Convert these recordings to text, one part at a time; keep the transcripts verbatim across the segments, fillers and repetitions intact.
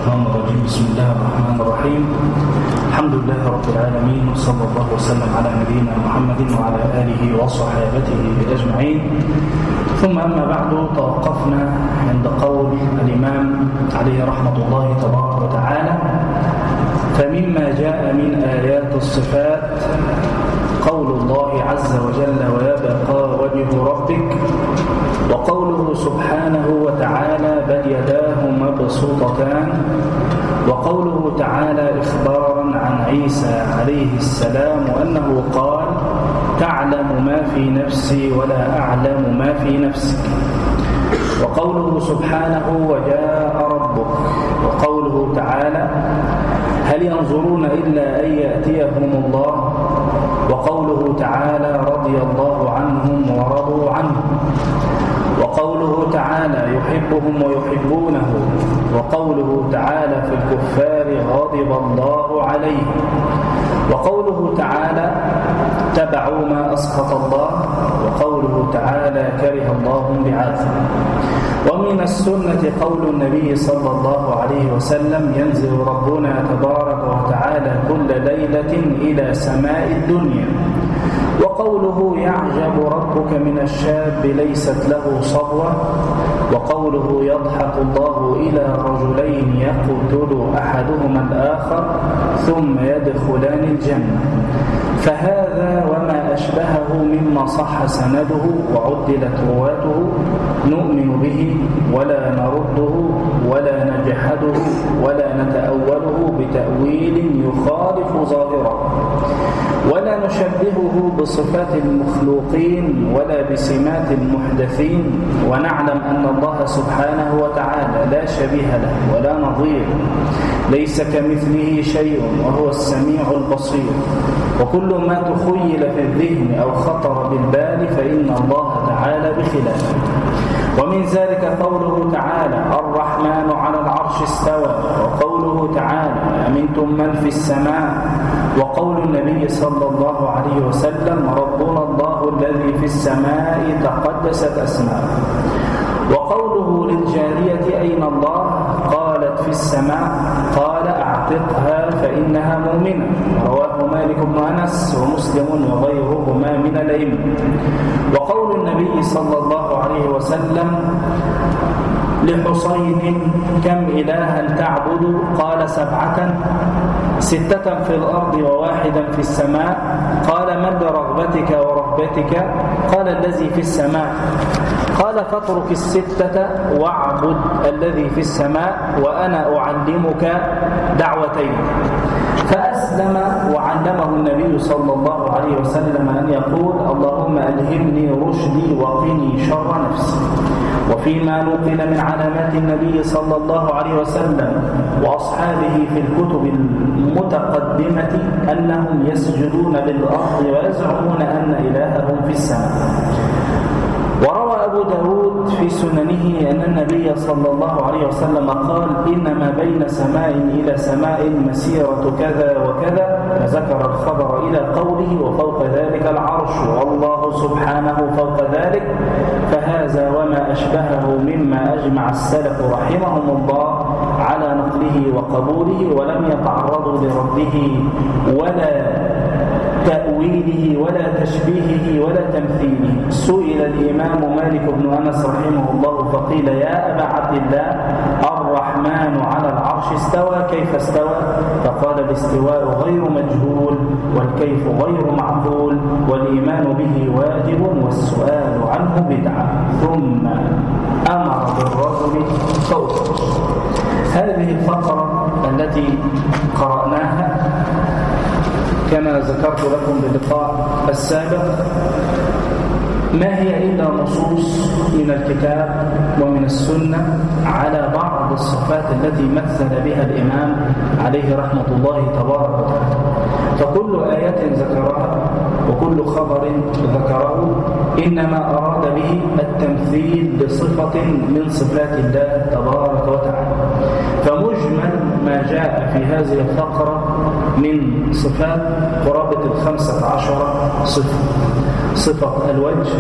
الشيطان الرجيم. بسم الله الرحمن الرحيم. الحمد لله رب العالمين، وصلى الله وسلم على نبينا محمد وعلى آله وصحابته أجمعين. ثم أما بعد، توقفنا عند قول الإمام عليه رحمة الله تبارك وتعالى: فمما جاء من آيات الصفات قول الله عز وجل: ويبقى وجه ربك، وقوله سبحانه وتعالى: بل يداه مبسوطتان، وقوله تعالى إخبارا عن عيسى عليه السلام أنه قال: تعلم ما في نفسي ولا أعلم ما في نفسك، وقوله سبحانه: وجاء ربك، وقوله تعالى: هل ينظرون إلا أن يأتيهم الله، وقوله تعالى: رضي الله عنهم ورضوا عنه، وقوله تعالى: يحبهم ويحبونه، وقوله تعالى في الكفار: غضب الله عليهم، وقوله تعالى: اتبعوا ما أسخط الله، وقوله تعالى: كره الله بعاثهم. ومن السنة قول النبي صلى الله عليه وسلم: ينزل ربنا تبارك وتعالى كل ليلة إلى سماء الدنيا، وقوله: يعجب ربك من الشاب ليست له صبوة، وقوله: يضحك الله إلى رجلين يقتل أحدهما الآخر ثم يدخلان الجنة. فهذا وما أشبهه مما صح سنده وعدلت رواته نؤمن به ولا نرده ولا نجحده ولا نتأوله بتأويل يخالف ظاهره، ولا نشبهه بصفات المخلوقين ولا بسمات المحدثين، ونعلم أن الله سبحانه وتعالى لا شبيه له ولا نظير، ليس كمثله شيء وهو السميع البصير، وكل ما تخيل في الذهن أو خطر بالبال فإن الله تعالى بخلافه. ومن ذلك قوله تعالى: الرحمن على العرش استوى، وقوله تعالى: أمنتم من في السماء، وقول النبي صلى الله عليه وسلم: ربنا الله الذي في السماء تقدست أسماؤه، وقوله للجارية: أين الله؟ قالت: في السماء، قال: أعتقها فإنها مؤمنة. رواه مالك بن أنس ومسلم وغيرهما من الأئمة. وقول النبي صلى الله عليه وسلم لحسين: كم إلها تعبد؟ قال: سبعة، ستة في الأرض وواحدا في السماء. قال: من لرغبتك ورهبتك؟ قال: الذي في السماء. قال: فاترك الستة واعبد الذي في السماء، وأنا أعلمك دعوتين. فأسلم وعلمه النبي صلى الله عليه وسلم أن يقول: اللهم ألهمني رشدي وقني شر نفسي. وفيما نقل من علامات النبي صلى الله عليه وسلم وأصحابه في الكتب المتقدمة أنهم يسجدون بالأرض ويزعمون أن إلههم في السماء. وروى أبو داود في سننه أن النبي صلى الله عليه وسلم قال: إنما بين سماء إلى سماء مسيرة كذا وكذا، فذكر الخبر إلى قوله: وفوق ذلك العرش، والله سبحانه فوق ذلك. فهذا وما أشبهه مما أجمع السلف رحمهم الله على نقله وقبوله، ولم يتعرضوا لرده ولا تأويله ولا تشبيهه ولا تمثيله. سئل الإمام مالك بن أنس رحمه الله فقيل: يا أبا عبد الله، الرحمن على العرش استوى، كيف استوى؟ فقال: الاستواء غير مجهول، والكيف غير معقول، والإيمان به واجب، والسؤال عنه بدعة. ثم أمر بالرجل فوقه. هذه الفقرة التي قرأناها كما ذكرت لكم باللقاء السابق ما هي إلا نصوص من الكتاب ومن السنة على بعض الصفات التي مثل بها الإمام عليه رحمة الله تبارك وتعالى. فكل آية ذكرها وكل خبر ذكره إنما أراد به التمثيل بصفة من صفات الله تبارك وتعالى. فمجمل ما جاء في هذه الفقرة من صفات قرابة الخمسة عشر صفة: صفة الوجه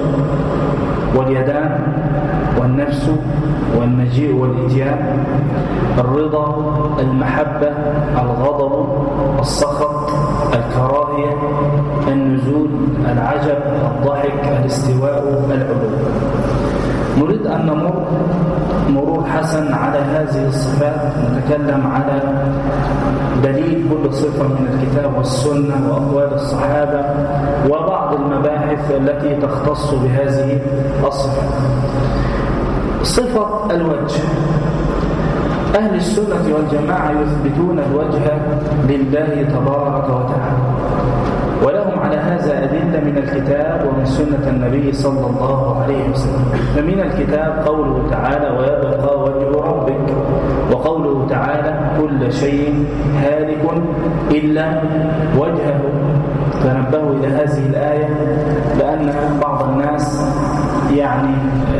واليدان والنفس والمجيء والإتيان، الرضا المحبة، الغضب، السخط، الكراهية، النزول، العجب، الضحك، الاستواء، العلو. نريد أن نمر مرور حسن على هذه الصفات، نتكلم على دليل كل صفة من الكتاب والسنة وأقوال الصحابة وبعض المباحث التي تختص بهذه الصفات. صفة الوجه، أهل السنة والجماعة يثبتون الوجه لله تبارك وتعالى، ولهم على هذا أدلة من الكتاب ومن سنة النبي صلى الله عليه وسلم. فمن الكتاب قوله تعالى: ويبقى وجه ربك، وقوله تعالى: كل شيء هالك إلا وجهه. تنبهوا إلى هذه الآية لأن بعض الناس يعني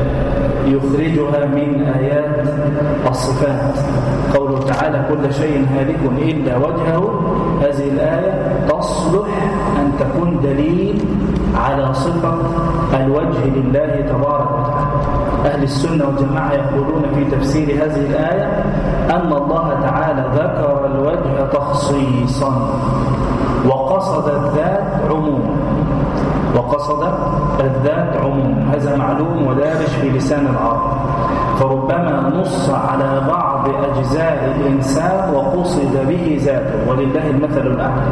يخرجها من آيات الصفات. قوله تعالى: كل شيء هالك إلا وجهه، هذه الآية تصلح أن تكون دليل على صفة الوجه لله تبارك وتعالى. أهل السنة والجماعة يقولون في تفسير هذه الآية أن الله تعالى ذكر الوجه تخصيصا وقصد الذات عموما، وقصد الذات عموما، هذا معلوم ودارج في لسان العرب. فربما نص على بعض أجزاء الإنسان وقصد به ذاته، ولله المثل الأعلى.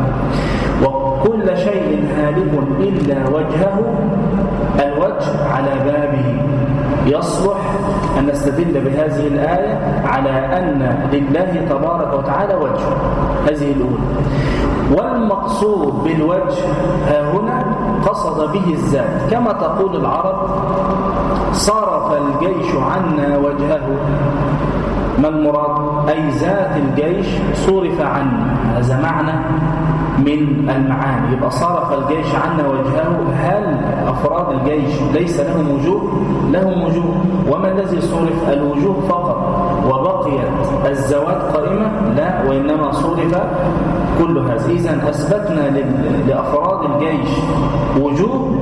وكل شيء هالك إلا وجهه، الوجه على بابه. يصلح أن نستدل بهذه الآية على أن لله تبارك وتعالى وجه، هذه الأولى. والمقصود بالوجه ها هنا قصد به الذات، كما تقول العرب: صرف الجيش عنا وجهه. ما المراد؟ أي ذات الجيش صرف عنا، هذا معنى من المعاني. يبقى صرف الجيش عنا وجهه. هل أفراد الجيش ليس لهم وجوه؟ لهم وجوه. وما الذي صرف؟ الوجوه فقط، وبقيت الذوات قائمة؟ لا، وإنما صرف كل هذا. إذن أثبتنا لأفراد الجيش وجوه،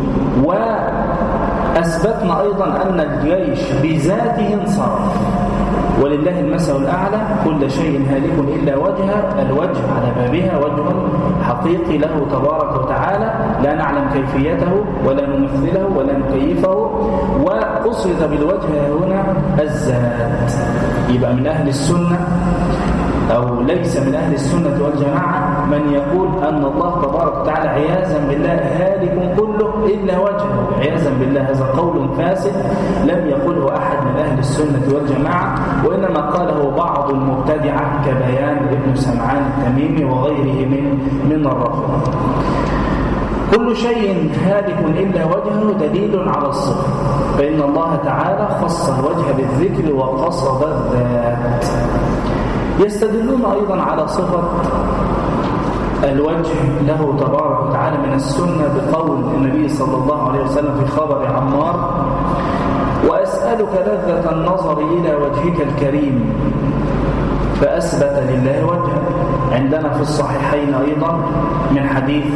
وأثبتنا أيضا أن الجيش بذاته انصرف، ولله المثل الأعلى. كل شيء هالك إلا وجهه، الوجه على بابها وجه حقيقي له تبارك وتعالى، لا نعلم كيفيته ولا نمثله ولا نكيفه. وقصد بالوجه هنا الذات. يبقى من أهل السنة أو ليس من أهل السنة والجماعة من يقول أن الله تبارك وتعالى عياذا بالله هالك كله إلا وجهه، عياذا بالله. هذا قول فاسد لم يقله أحد من أهل السنة والجماعة، وإنما قاله بعض المبتدعة كبيان ابن سمعان التميمي وغيره من من الرافضة. كل شيء هالك إلا وجهه دليل على الصفة، فإن الله تعالى خص الوجه بالذكر وقصد الذات. يستدلون أيضا على صفة الوجه له تبارك وتعالى من السنة بقول النبي صلى الله عليه وسلم في خبر عمار: وأسألك لذة النظر إلى وجهك الكريم، فأثبت لله وجهه. عندنا في الصحيحين أيضا من حديث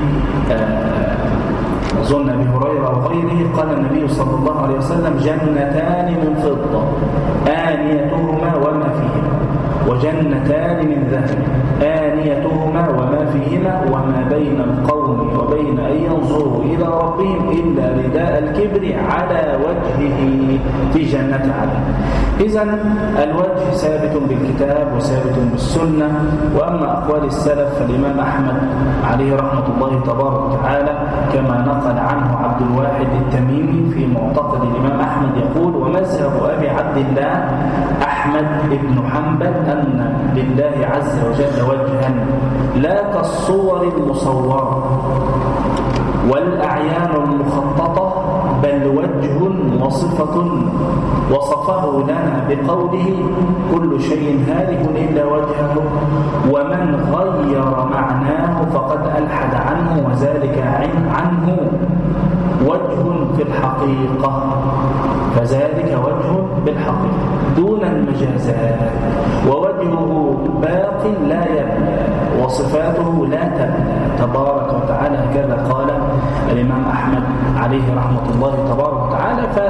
أظن أبي هريرة وغيره قال النبي صلى الله عليه وسلم: جنتان من فضة آنيتهما وما فيهما، وجنتان من ذهب آنيتهما وما فيهما، وما بين القوم وبين أن ينظروا إلى ربهم إلا رداء الكبر على وجهه في جنة عدن. إذن الوجه ثابت بالكتاب وثابت بالسنة. وأما أقوال السلف فالإمام أحمد عليه رحمة الله تبارك وتعالى كما نقل عنه عبد الواحد التميمي في معتقد الإمام أحمد يقول: ومذهب أبي عبد الله أحمد بن حنبل أن لله عز وجل وجها لا كالصور المصورة والأعيان المخططة، بل وجه وصفة وصفه لنا بقوله: كل شيء هالك إلا وجهه، ومن غير معناه فقد ألحد عنه، وذلك عنه وجه في الحقيقة، فذلك وجه بالحقيقة دون المجازات، ووجهه باق لا يبلى، وصفاته لا تبلى تبارك وتعالى. هكذا قال الإمام أحمد عليه رحمة الله تبارك وتعالى.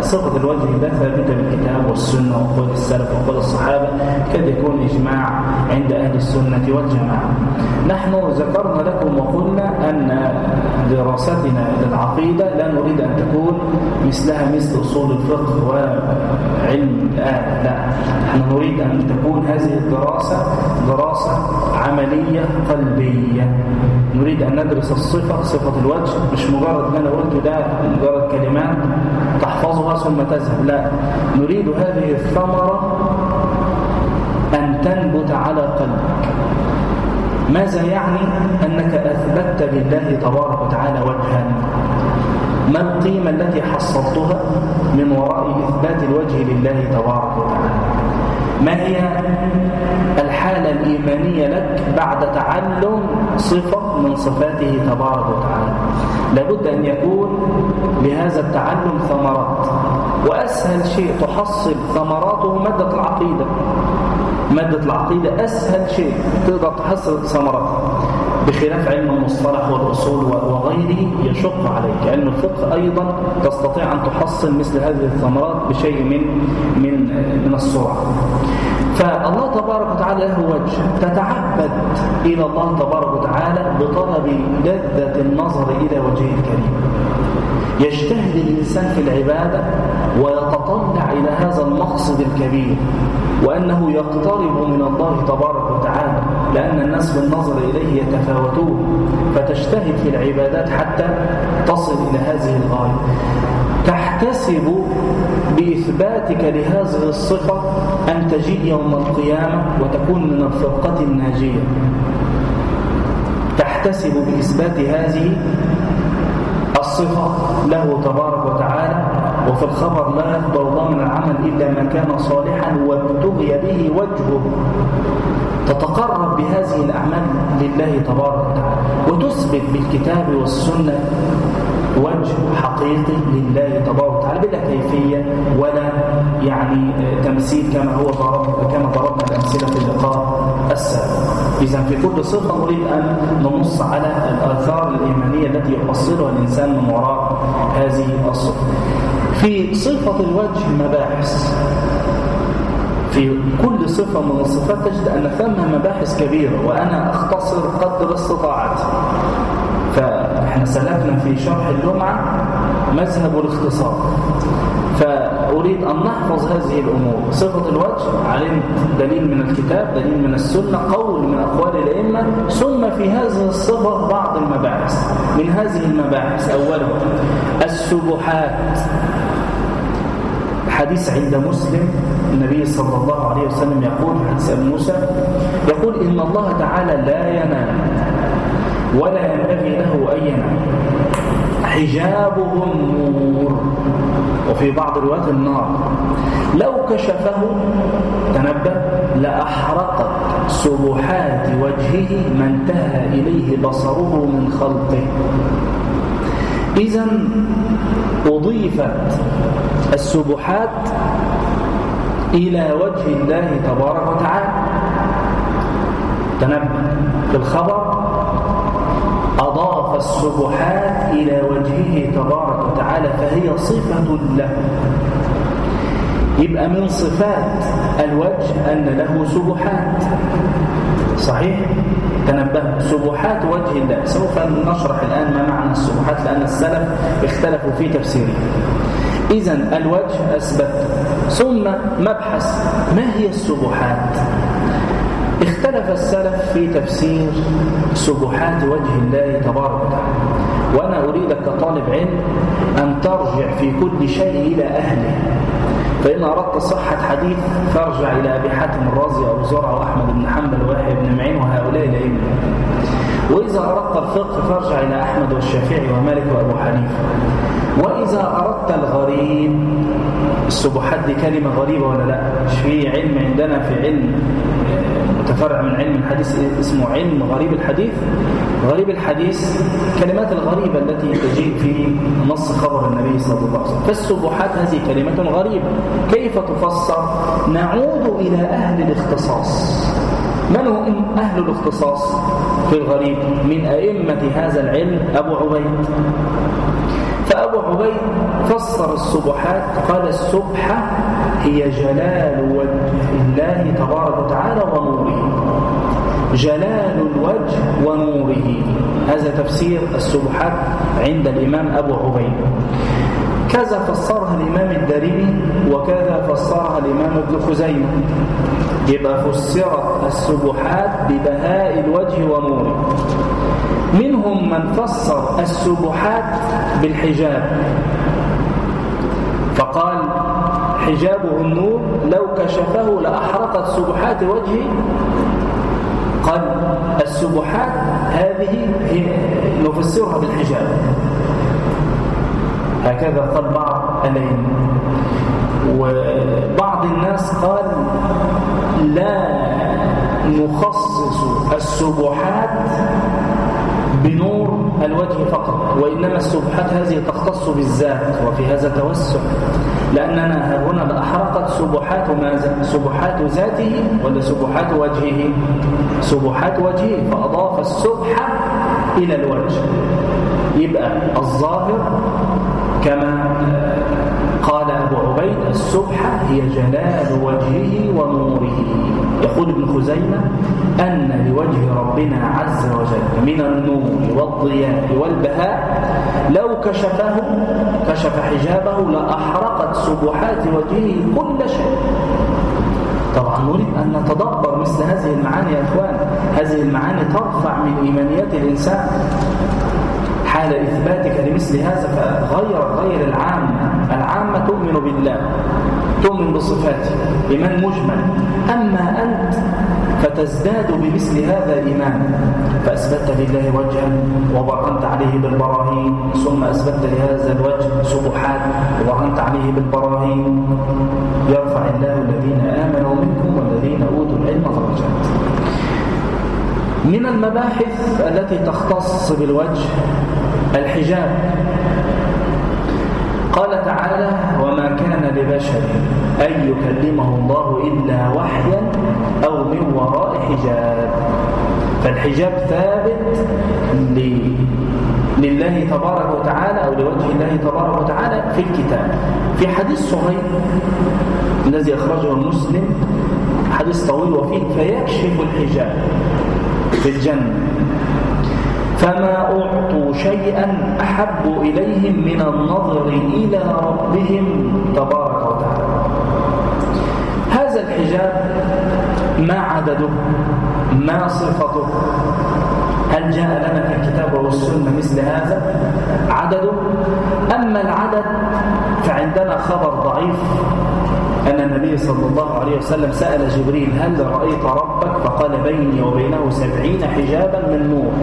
فصفة الوجه لا ثابتة بالكتاب والسنة وقول السلف وقول الصحابة، قد يكون إجماع عند أهل السنة والجماعة. نحن ذكرنا لكم وقلنا أن دراستنا للعقيدة لا نريد أن تكون مثلها مثل أصول الفقه وعلم الآن، لا، نحن نريد أن تكون هذه الدراسة دراسة عملية قلبية. نريد أن ندرس الصفة، صفة الوجه، مش مجرد ما أنا قلت ده مجرد كلمات تحفظها ثم تذهب، لا، نريد هذه الثمرة أن تنبت على قلبك. ماذا يعني؟ أنك أثبتت لله تبارك وتعالى وجها. ما القيمة التي حصلتها من وراء إثبات الوجه لله تبارك وتعالى؟ ما هي الحالة الإيمانية لك بعد تعلم صفة من صفاته تبارك وتعالى؟ لابد أن يكون لهذا التعلم ثمرات، وأسهل شيء تحصل ثمراته مادة العقيدة. مادة العقيدة أسهل شيء تقدر تحصل ثمراته، بخلاف علم المصطلح والأصول وغيره يشق عليك. علم الفقه أيضا تستطيع أن تحصل مثل هذه الثمرات بشيء من من من السرعة. فالله تبارك وتعالى له وجه، تتعبد إلى الله تبارك وتعالى بطلب لذة النظر إلى وجهه الكريم. يجتهد الإنسان في العبادة ويتطلع إلى هذا المقصد الكبير، وأنه يقترب من الله تبارك وتعالى، لأن الناس بالنظر إليه يتفاوتون، فتجتهد في العبادات حتى تصل إلى هذه الغاية. تحتسب بإثباتك لهذه الصفة أن تجيء يوم القيامة وتكون من الفرقة الناجية. تحتسب بإثبات هذه الصفة له تبارك وتعالى. وفي الخبر لا يقبل الله من العمل إلا ما كان صالحا وابتغي به وجهه. تتقرب بهذه الأعمال لله تبارك وتعالى، وتثبت بالكتاب والسنة وجه حقيقي لله تبارك وتعالى بلا كيفية ولا يعني تمثيل كما هو ضرب كما ضربنا الأمثلة في اللقاء السابق. إذا في كل صفة نريد أن ننص على الآثار الإيمانية التي يحصلها الإنسان من وراء هذه الصفة. في صفة الوجه مباحث. في كل صفة من الصفات تجد أن ثمها مباحث كبيرة، وأنا أختصر قدر استطاعتي. فإحنا سلكنا في شرح اللمعة مذهب الاختصار، فأريد أن نحفظ هذه الأمور. صفة الوجه علمت دليل من الكتاب، دليل من السنة، قول من أقوال الأئمة، ثم في هذه الصفة بعض المباحث. من هذه المباحث أولا السبحات. حديث عند مسلم النبي صلى الله عليه وسلم يقول في حديث أبي موسى يقول إن الله تعالى لا ينام ولا ينبغي له أن ينام، حجابه النور، وفي بعض الروايات النار، لو كشفه تنبه لأحرقت سبحات وجهه ما انتهى إليه بصره من خلقه. إذن أضيفت السبحات إلى وجه الله تبارك وتعالى. تنبه في الخبر أضاف السبحات إلى وجهه تبارك وتعالى، فهي صفة له. يبقى من صفات الوجه أن له سبحات. صحيح؟ تنبه سبحات وجه الله. سوف نشرح الآن ما معنى السبحات لأن السلف اختلفوا في تفسيره. إذن الوجه أثبت. ثم مبحث ما هي السبحات؟ اختلف السلف في تفسير سبحات وجه الله تبارك وتعالى، وأنا أريدك كطالب علم أن ترجع في كل شيء إلى أهله. فإن أردت صحة حديث فارجع إلى أبي حاتم الرازي أو زرع وأحمد بن حنبل ويحيى بن معين وهؤلاء الأئمة. وإذا أردت الفقه فارجع إلى أحمد والشافعي ومالك وأبو حنيفة. وإذا أردت الغريب، السبحات دي كلمة غريبة ولا لا؟ مش في علم عندنا في علم متفرع من علم الحديث اسمه علم غريب الحديث. غريب الحديث كلمات الغريبة التي تجيء في نص خبر النبي صلى الله عليه وسلم. فالسبحات هذه كلمة غريبة، كيف تفسر؟ نعود إلى أهل الاختصاص. من هم أهل الاختصاص في الغريب؟ من أئمة هذا العلم أبو عبيد فأبو عبيد فسر السبحات قال السبحة هي جلال وجه الله تبارك وتعالى ونوره، جلال الوجه ونوره. هذا تفسير السبحات عند الإمام أبو عبيد. كذا فسرها الإمام الدارمي وكذا فسرها الإمام ابن خزيمة. يبقى فسرت السبحات ببهاء الوجه ونوره. منهم من فسر السبحات بالحجاب فقال حجابه النور لو كشفه لأحرقت سبحات وجهه. قال السبحات هذه نفسرها بالحجاب، هكذا قال بعض العلم. وبعض الناس قال لا نخصص السبحات بنور الوجه فقط، وإنما السبحات هذه تختص بالذات، وفي هذا توسع، لأننا هنا لأحرقت سبحات ماذا؟ سبحات ذاته ولا سبحات وجهه؟ سبحات وجهه، فأضاف السبحة إلى الوجه. يبقى الظاهر كما قال أبو عبيد السبحة هي جلال وجهه ونوره. يقول ابن خزيمة أن لوجه ربنا عز وجل من النور والضياء والبهاء لو كشفه كشف حجابه لأحرقت سبحات وجهه كل شيء. طبعا نريد أن نتدبر مثل هذه المعاني يا أخوان. هذه المعاني ترفع من إيمانيات الإنسان حال إثباتك لمثل هذا. فغير غير العامة. العامة تؤمن بالله، تؤمن بصفاته إيمان مجمل، أما أنت فتزداد بمثل هذا الإيمان، فأثبت لله وجها وبرهنت عليه بالبراهين، ثم أثبت لهذا الوجه سبحات وبرهنت عليه بالبراهين. يرفع الله الذين آمنوا منكم والذين أوتوا العلم درجات. من المباحث التي تختص بالوجه الحجاب. قال تعالى وما كان لبشر أن يكلمه الله إلا وحيا أو من وراء حجاب. فالحجاب ثابت لله تبارك وتعالى أو لوجه الله تبارك وتعالى في الكتاب. في حديث صهيب الذي أخرجه المسلم، حديث طويل وفيه فيكشف الحجاب في الجنة فما أعطوا شيئا أحب إليهم من النظر إلى ربهم تبارك وتعالى. هذا الحجاب ما عدده؟ ما صفته؟ هل جاء لنا في الكتاب والسنة مثل هذا عدده؟ أما العدد فعندنا خبر ضعيف أن النبي صلى الله عليه وسلم سأل جبريل هل رأيت ربك؟ فقال بيني وبينه سبعين حجابا من نور.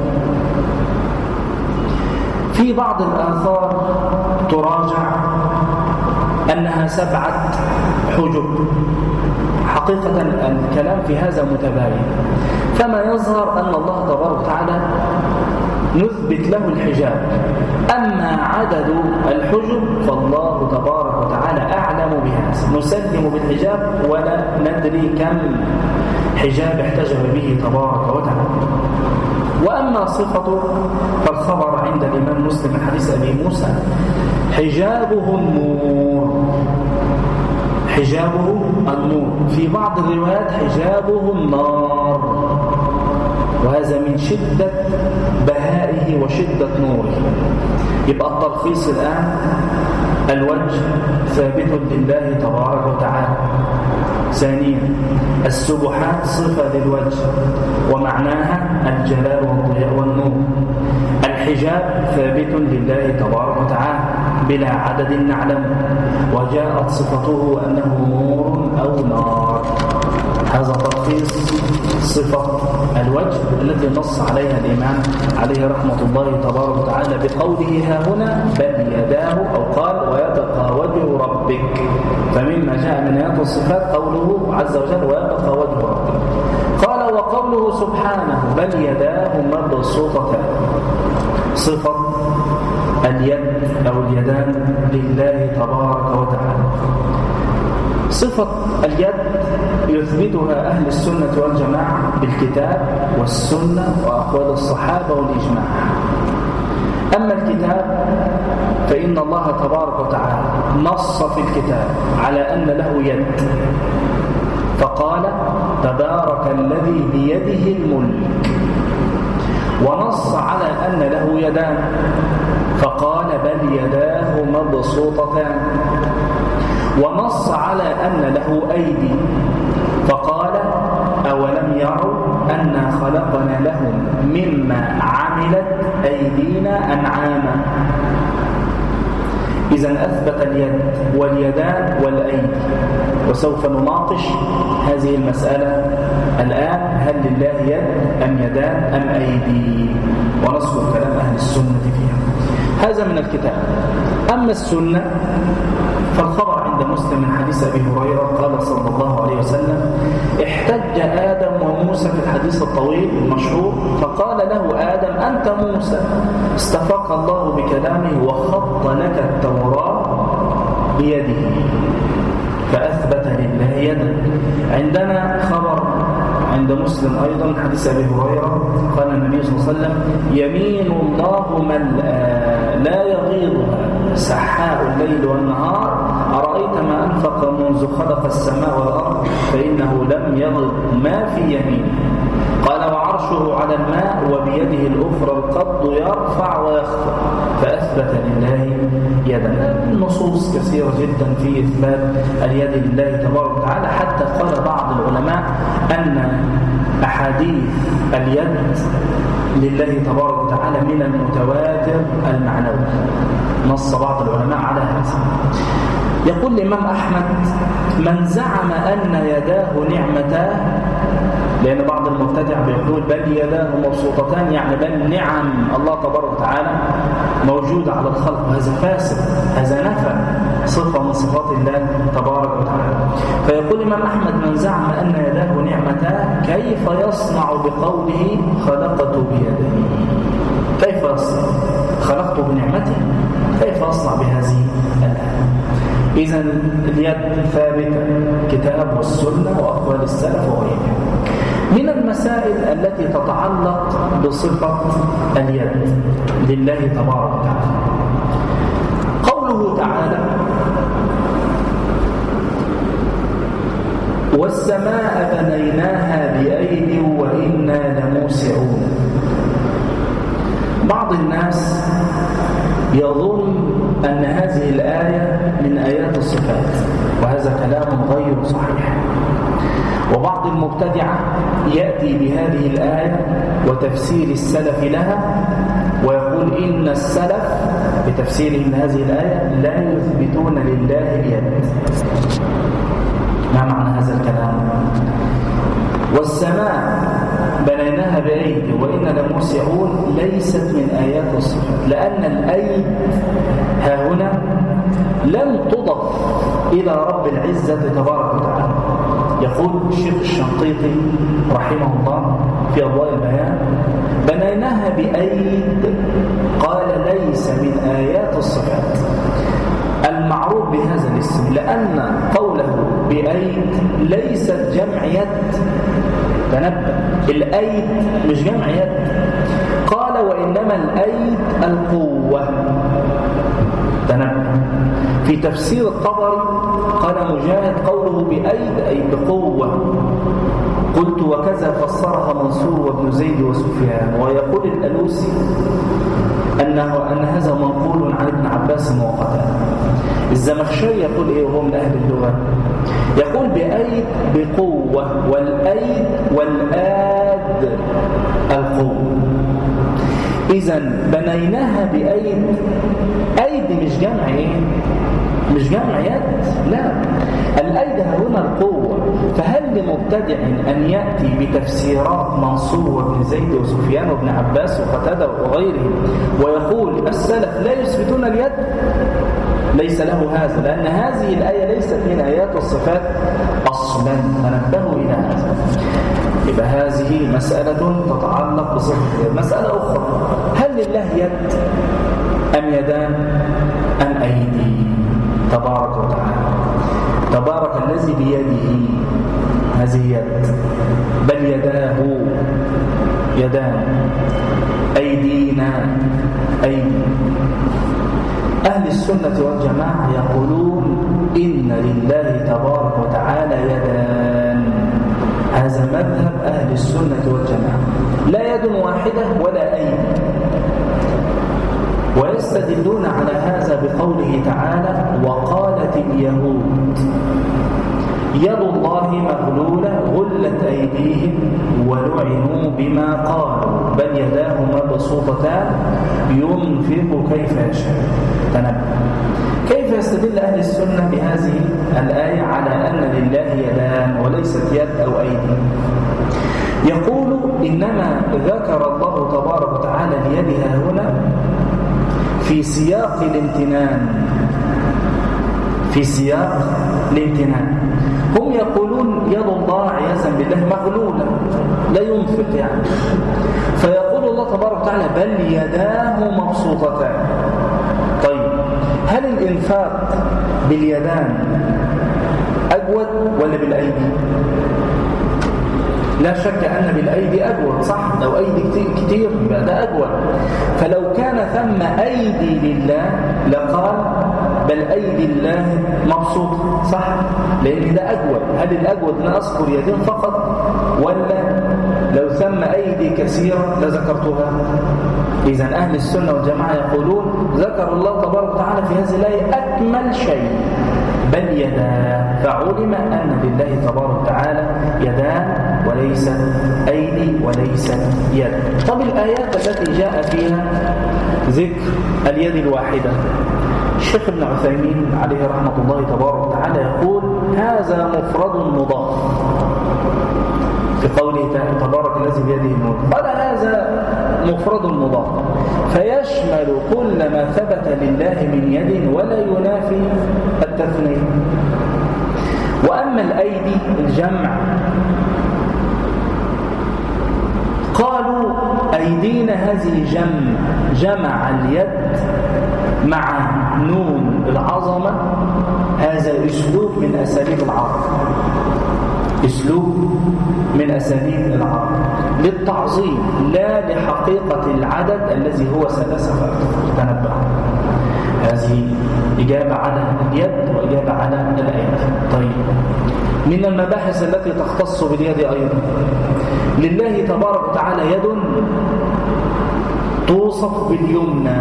في بعض الآثار تراجع أنها سبعة حجب. حقيقة الكلام في هذا متباين، فما يظهر أن الله تبارك وتعالى نثبت له الحجاب. أما عدد الحجب فالله تبارك وتعالى أعلم بها. نسلم بالحجاب ولا ندري كم حجاب احتجب به تبارك وتعالى. وأما صفته فالخبر عند الإمام مسلم من حديث أبي موسى حجابه النور. حجابه النور. في بعض الروايات حجابه النار، وهذا من شدة بهائه وشدة نوره. يبقى التلخيص الآن الوجه ثابت لله تبارك وتعالى. ثانيا السبحات صفة للوجه ومعناها الجلال والضياء والنور. الحجاب ثابت لله تبارك وتعالى بلا عدد نعلم، وجاءت صفته أنه نور أو نار. هذا تلخيص صفة الوجه التي نص عليها الإمام عليه رحمة الله تبارك وتعالى بقوله ها هنا بل يداه، أو قال ويبقى وجه ربك. فمما جاء من آيات الصفات قوله عز وجل ويبقى وجه ربك. قال وقوله سبحانه بل يداه مبسوطتان. صفة اليد أو اليدان لله تبارك وتعالى. صفة اليد يثبتها أهل السنة والجماعة بالكتاب والسنة وأقوال الصحابة والإجماع. أما الكتاب فإن الله تبارك وتعالى نص في الكتاب على أن له يد، فقال تبارك الذي بيده الملك، ونص على أن له يدان فقال بل يداه مبسوطتان، ونص على أن له أيدي فقال أولم يروا أنا خلقنا لهم مما عملت أيدينا أنعاما. إذن أثبت اليد واليدان والأيدي، وسوف نناقش هذه المسألة الآن، هل لله يد أم يدان أم أيدي، ونذكر كلام أهل السنة فيها. هذا من الكتاب. أما السنة فالخبر عند مسلم من حديث أبي هريرة قال صلى الله عليه وسلم احتج آدم وموسى في الحديث الطويل المشهور، فقال له آدم أنت موسى، استفاق الله بكلامه وخط لك التوراة بيده، فأثبت لله يدا. عندنا خبر عند مسلم أيضا من حديث أبي هريرة قال النبي صلى الله عليه وسلم يمين الله ملأى لا يغيضها سحاء الليل والنهار، أرأيت ما أنفق منذ خلق السماء والأرض فإنه لم يغض ما في يمينه. قال وعرشه على الماء وبيده الأخرى القبض يرفع ويخفض، فأثبت لله يدا. النصوص كثيرة جدا في إثبات اليد لله تبارك وتعالى، حتى قال بعض العلماء أن أحاديث اليد لله تبارك وتعالى من المتواتر المعنوي، نص بعض العلماء على هذا. يقول الإمام أحمد من زعم أن يداه نعمتاه، لأن بعض المبتدع بيقول بل يداه مبسوطتان، يعني بل نعم الله تبارك وتعالى موجودة على الخلق، وهذا فاسد، هذا نفى صفة من صفات الله تبارك وتعالى. فيقول الإمام أحمد من زعم أن يداه نعمتاه كيف يصنع بقوله خلقت بيده؟ كيف يصنع؟ خلقت بنعمته، كيف أصنع بهذه الآية؟ إذن اليد ثابتة، كتاب والسنة وأقوال السلف وغيرهم. من المسائل التي تتعلق بصفة اليد لله تبارك وتعالى قوله تعالى والسماء بنيناها بأيد وإنا لموسعون. بعض الناس يظن أن هذه الآية من آيات الصفات، وهذا كلام غير صحيح. وبعض المبتدعة يأتي بهذه الآية وتفسير السلف لها ويقول إن السلف بتفسيرهم لهذه الآية لا يثبتون لله اليد. ما معنى هذا الكلام؟ والسماء بنيناها بأيدي وإنا لموسعون ليست من آيات الصفات، لأن الأيد ها هنا لم تضف إلى رب العزة تبارك وتعالى. يقول الشيخ الشنقيطي رحمه الله في أضواء البيان بنيناها بأيد، قال ليس من آيات الصفات المعروف بهذا الاسم، لأن قوله بأيد ليست جمع يد. تنبه، الأيد مش جمع يد. قال وإنما الأيد القوة. تنبه، في تفسير الطبري قال مجاهد قوله بأيد أي بقوة. قلت وكذا فسرها منصور وابن زيد وسفيان. ويقول الألوسي أنه أن هذا منقول عن ابن عباس وقتاده. الزمخشري يقول إيه وهو من أهل اللغة؟ يقول بأيد بقوة، والأيد والآد القوة. إذن بنيناها بأيد، أيد مش جمع إيه؟ مش جمع يد، لا، الأيد هنا القوة. فهل لمبتدع أن يأتي بتفسيرات منصور وابن زيد وسفيان وابن عباس وقتاده وغيرهم ويقول السلف لا يثبتون اليد؟ ليس له هذا، لأن هذه الآية ليست من آيات الصفات أصلا. تنبهوا إلى هذا. يبقى هذه مسألة تتعلق بصفة. مسألة أخرى، هل لله يد أم يدان أم أيدي تبارك وتعالى؟ تبارك الذي بيده هذه يد، بل يداه يدان، أيدينا أيدي. أهل السنة والجماعة يقولون إن لله تبارك وتعالى يدان. هذا مذهب أهل السنة والجماعة، لا يد واحدة ولا أيد. ويستدلون على هذا بقوله تعالى: وقالت اليهود يد الله مغلولة غلت أيديهم ولعنوا بما قالوا بل يداه مبسوطتان ينفق كيف يشاء. تنبه، كيف يستدل أهل السنة بهذه الآية على أن لله يدان وليست يد أو أيدي؟ يقول: إنما ذكر الله تبارك وتعالى ليدها هنا في سياق الامتنان، في سياق الامتنان. هم يقولون يد الله عياذا بالله مغلولة لا ينفق يعني، فيقول الله تبارك وتعالى بل يداه مبسوطتان. طيب، هل الإنفاق باليدان أجود ولا بالأيدي؟ لا شك أن بالأيدي أجود، صح؟ لو أيدي كتير يبقى ده أجود. فلو كان ثم أيدي لله لقال بل أيدي الله مبسوطة، صح؟ لأن ده أجود. هل الأجود أن أذكر يدين فقط ولا لو ثم أيدي كثيرة لذكرتها؟ إذن أهل السنة والجماعة يقولون ذكر الله تبارك وتعالى في هذه الآية أكمل شيء بل يدان، فعلم أن لله تبارك وتعالى يدان وليس أيدي وليس يد. طب الآيات التي جاء فيها ذكر اليد الواحدة، الشيخ ابن عثيمين عليه رحمة الله تبارك وتعالى يقول: هذا مفرد مضاف في قوله تبارك الذي بيده الملك. قال: هذا مفرد مضاف فيشمل كل ما ثبت لله من يد ولا ينافي التثنية. وأما الأيدي الجمع، قالوا أيدينا هذه جمع جمع اليد مع نون العظمة. هذا أسلوب من أساليب العرب، أسلوب من أساليب العرب للتعظيم لا لحقيقة العدد الذي هو ثلاثة فأكثر. تنبه، هذه إجابة على اليد وإجابة على الأيد. طيب، من المباحث التي تختص باليد أيضا، لله تبارك وتعالى يد توصف باليمنى،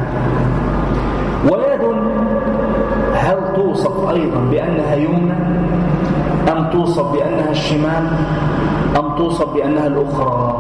ويد هل توصف أيضا بأنها يمنى أم توصف بأنها الشمال أم توصف بأنها الأخرى؟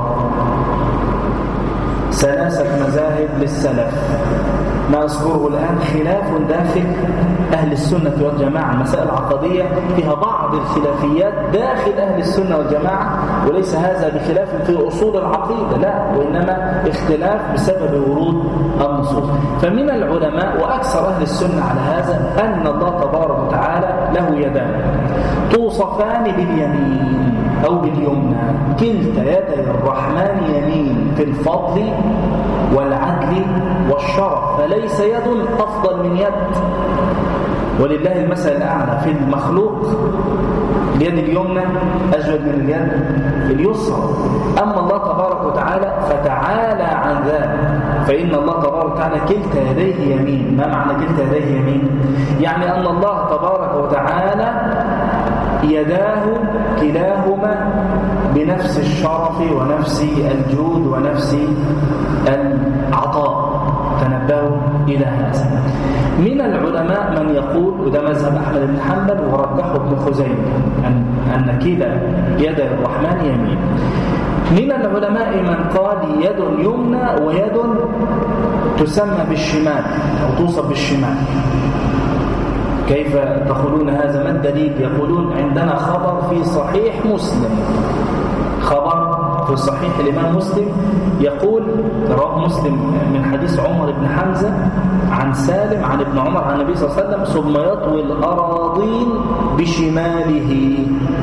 ثلاثة مذاهب للسلف، ما أذكره الآن خلاف داخل أهل السنة والجماعة. المسائل العقدية فيها بعض الخلافيات داخل أهل السنة والجماعة، وليس هذا بخلاف في أصول العقيدة، لا، وإنما اختلاف بسبب ورود النصوص. فمن العلماء وأكثر أهل السنة على هذا أن الله تبارك وتعالى له يدان توصفان باليمين أو باليمنى. كلتا يدي الرحمن يمين في الفضل والعدل والشرف، فليس يد أفضل من يد. ولله المثل الأعلى في المخلوق، اليد اليمنى أجود من اليد اليسرى. أما الله تبارك وتعالى فتعالى عن ذلك، فإن الله تبارك وتعالى كلتا يديه يمين. ما معنى كلتا يديه يمين؟ يعني أن الله تبارك وتعالى يداه كلاهما بنفس الشرف ونفس الجود ونفس العطاء. تنبهوا إلى هذا. من العلماء من يقول، وده مذهب أحمد بن حنبل ورجحه ابن خزيمة، أن, أن كلا يد الرحمن يمين. من العلماء من قال يد يمنى ويد تسمى بالشمال أو توصف بالشمال. كيف تقولون هذا؟ ما الدليل؟ يقولون عندنا خبر في صحيح مسلم، خبر في صحيح الإمام مسلم يقول، رواه مسلم من حديث عمر بن حمزة عن سالم عن ابن عمر عن النبي صلى الله عليه وسلم: ثم يطوي الأراضين بشماله.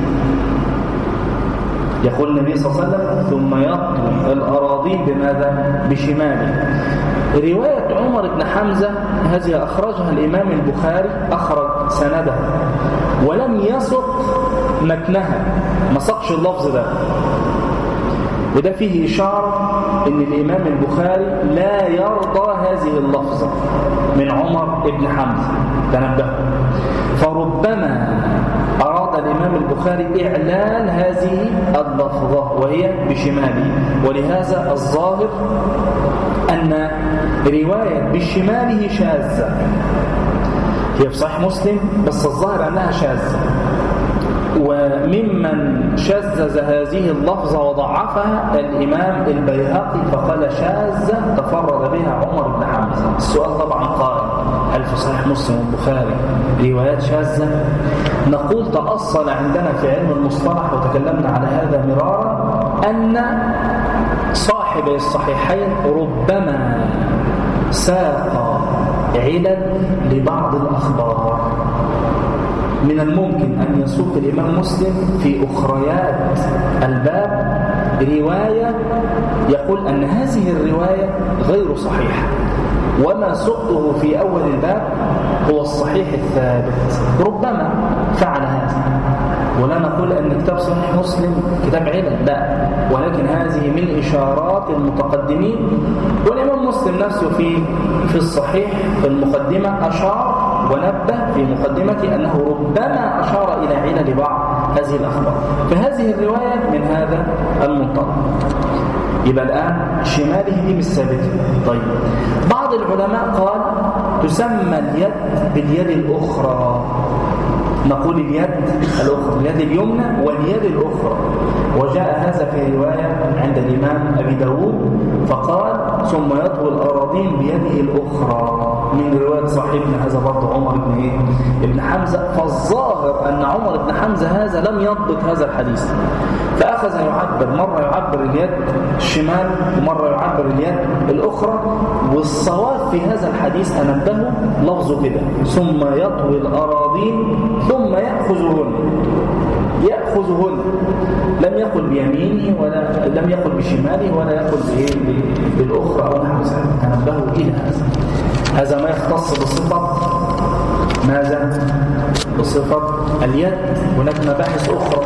يقول النبي صلى الله عليه وسلم: ثم يطوي الأراضين بماذا؟ بشماله. رواية عمر بن حمزة هذه أخرجها الإمام البخاري، أخرج سندها ولم يسق متنها، ما سقش اللفظ ده. وده فيه إشارة إن الإمام البخاري لا يرضى هذه اللفظة من عمر بن حمزة، تنبهوا. فربما أراد الإمام البخاري إعلان هذه اللفظة وهي بشماله، ولهذا الظاهر أن رواية بشماله شاذة، هي في صحيح مسلم بس الظاهر أنها شاذة. وممن شذذ هذه اللفظة وضعفها الإمام البيهقي فقال شاذة تفرد بها عمر بن حمزة. السؤال طبعا قائم، هل في صحيح مسلم والبخاري روايات شاذة؟ نقول تأصل عندنا في علم المصطلح وتكلمنا على هذا مرارا أن صاحب الصحيحين ربما ساق علل لبعض الأخبار. من الممكن أن يسوق الإمام مسلم في أخريات الباب رواية يقول أن هذه الرواية غير صحيحة، وما سقته في أول الباب هو الصحيح الثابت. ربما فعل هذا، ولا نقول أن كتاب صحيح مسلم كتاب علل، لا، ولكن هذه من إشارات المتقدمين. والإمام مسلم نفسه في في الصحيح في المقدمة أشار ونبه في مقدمته أنه ربما أشار إلى علل بعض هذه الأخبار. فهذه الرواية من هذا المنطلق. يبقى الآن شماله دي مش ثابته. طيب، بعض العلماء قال تسمى اليد باليد الأخرى. نقول اليد الأخرى، اليد اليمنى واليد الأخرى. وجاء هذا في رواية عند الإمام أبي داود فقال ثم يطوي الأراضين بيده الأخرى، من رواية صاحبنا هذا برضه عمر بن إيه؟ ابن حمزة. فالظاهر أن عمر بن حمزة هذا لم يضبط هذا الحديث، فأخذ يعبر، مرة يعبر اليد الشمال ومرة يعبر اليد الأخرى. والصواب في هذا الحديث تنبهوا لفظه كده ثم يطوي الأراضين ثم يأخذهن، يأخذهن، لم يقل بيمينه ولا لم يقل بشماله ولا يقل بالأخرى أو نحو ذلك. تنبهوا إلى هذا. هذا ما يختص بصفة ماذا؟ بصفة اليد. هناك مباحث أخرى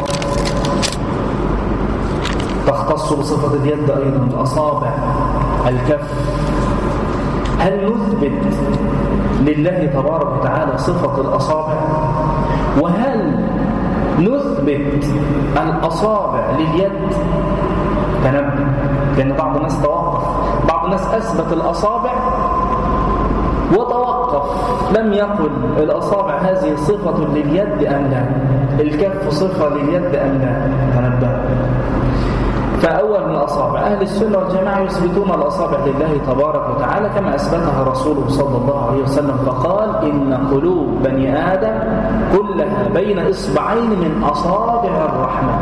تختص بصفة اليد أيضا، الأصابع، الكف. هل نثبت لله تبارك وتعالى صفة الأصابع؟ وهل نثبت الأصابع لليد؟ تنبه، لأن بعض الناس توقف، بعض الناس أثبت الأصابع وتوقف، لم يقل الأصابع هذه صفة لليد أم لا، الكف صفة لليد أم لا. تنبه. فأول من الأصابع أهل السنة والجماعة يثبتون الأصابع لله تبارك وتعالى كما أثبتها رسوله صلى الله عليه وسلم، فقال إن قلوب بني آدم كلها بين إصبعين من أصابع الرحمن.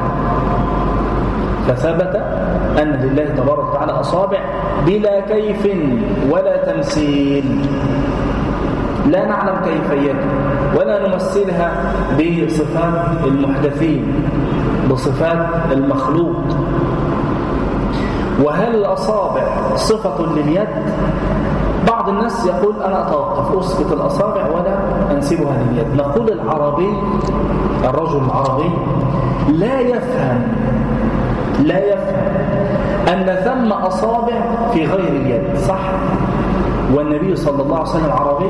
فثبت أن لله تبارك وتعالى أصابع بلا كيف ولا تمثيل، لا نعلم كيفيتها ولا نمثلها بصفات المحدثين، بصفات المخلوق. وهل الأصابع صفة لليد؟ بعض الناس يقول أنا أتوقف أسقط الأصابع ولا أنسبها لليد. نقول العربي، الرجل العربي لا يفهم لا يفهم أن ثم أصابع في غير اليد، صح؟ والنبي صلى الله عليه وسلم عربي،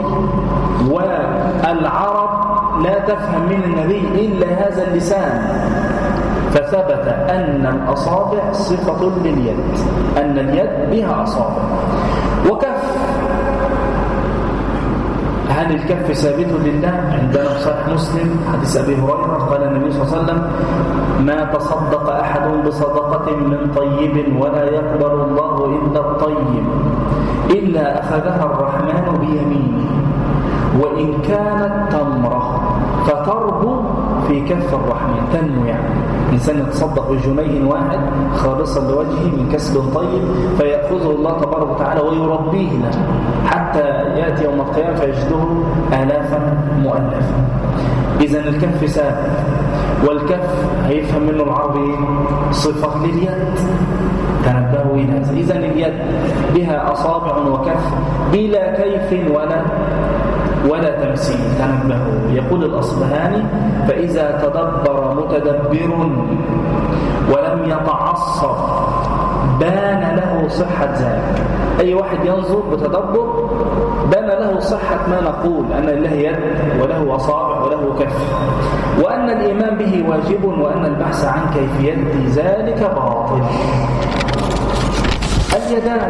والعرب لا تفهم من النبي إلا هذا اللسان. فثبت أن الأصابع صفة لليد، أن اليد بها أصابع. وكف، هل الكف ثابت لله؟ عندنا في صحيح مسلم حديث أبي هريرة قال النبي صلى الله عليه وسلم ما تصدق أحد بصدقة من طيب ولا يقبل الله إلا الطيب إلا أخذها الرحمن بيمينه وإن كانت تمرة فتربو في كف الرحمن. تنمو، يعني إنسان يتصدق بجنيه واحد خالصا لوجهه من كسب طيب فيأخذه الله تبارك وتعالى ويربيه له حتى يأتي يوم القيامة فيجده آلافا مؤلفا. إذن الكف ثابت، والكف هيفهم منه العربي صفة لليد. تنبهوا إلى هذا. إذن اليد بها أصابع وكف بلا كيف ولا ولا تمثيل. تنبهوا. يقول الأصبهاني فإذا تدبر متدبر ولم يتعصب بان له صحة ذلك. أي واحد ينظر بتدبر بان له صحة ما نقول أن له يد وله أصابع وله كف، وأن الإيمان به واجب، وأن البحث عن كيفية ذلك باطل. اليدان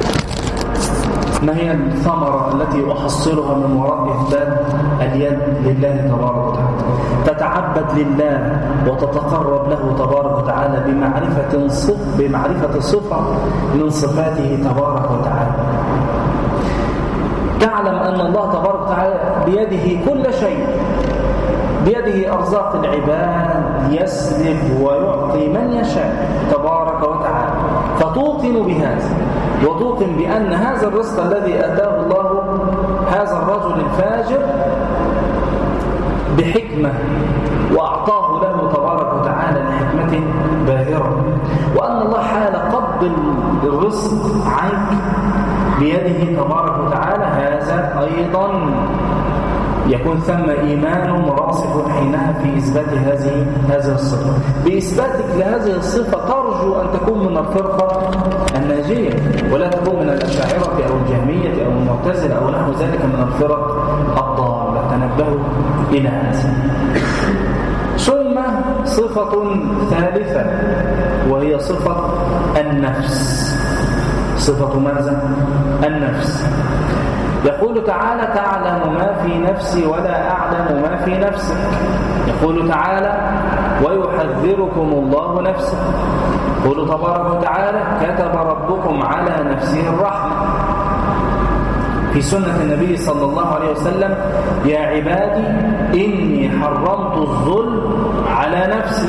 ما هي الثمرة التي أحصلها من وراء إثبات اليد لله تبارك وتعالى؟ تتعبد لله وتتقرب له تبارك وتعالى بمعرفة صف بمعرفة صفة من صفاته تبارك وتعالى. تعلم أن الله تبارك وتعالى بيده كل شيء، بيده أرزاق العباد، يسلب ويعطي من يشاء تبارك وتعالى، فتوقن بهذا وتوقن بأن هذا الرزق الذي أتاه الله هذا الرجل الفاجر بحكمة، وأعطاه له تبارك وتعالى لحكمة باهرة، وأن الله حال قبض الرزق عنك بيده تبارك وتعالى. هذا أيضا يكون ثم إيمان مراسخ حينها في إثبات هذه هذه الصفة. بإثباتك لهذه الصفة ترجو أن تكون من الفرقة الناجية، ولا تكون من الأشاعرة أو الجهمية أو المعتزلة أو نحو ذلك من الفرق الضالة. تنبهوا إلى هذا. ثم صفة ثالثة وهي صفة النفس. صفة ماذا؟ النفس. يقول تعالى: تعلم ما في نفسي ولا أعلم ما في نفسك. يقول تعالى: ويحذركم الله نفسه. يقول تبارك وتعالى: كتب ربكم على نفسه الرحمة. في سنة النبي صلى الله عليه وسلم: يا عبادي إني حرمت الظلم على نفسي.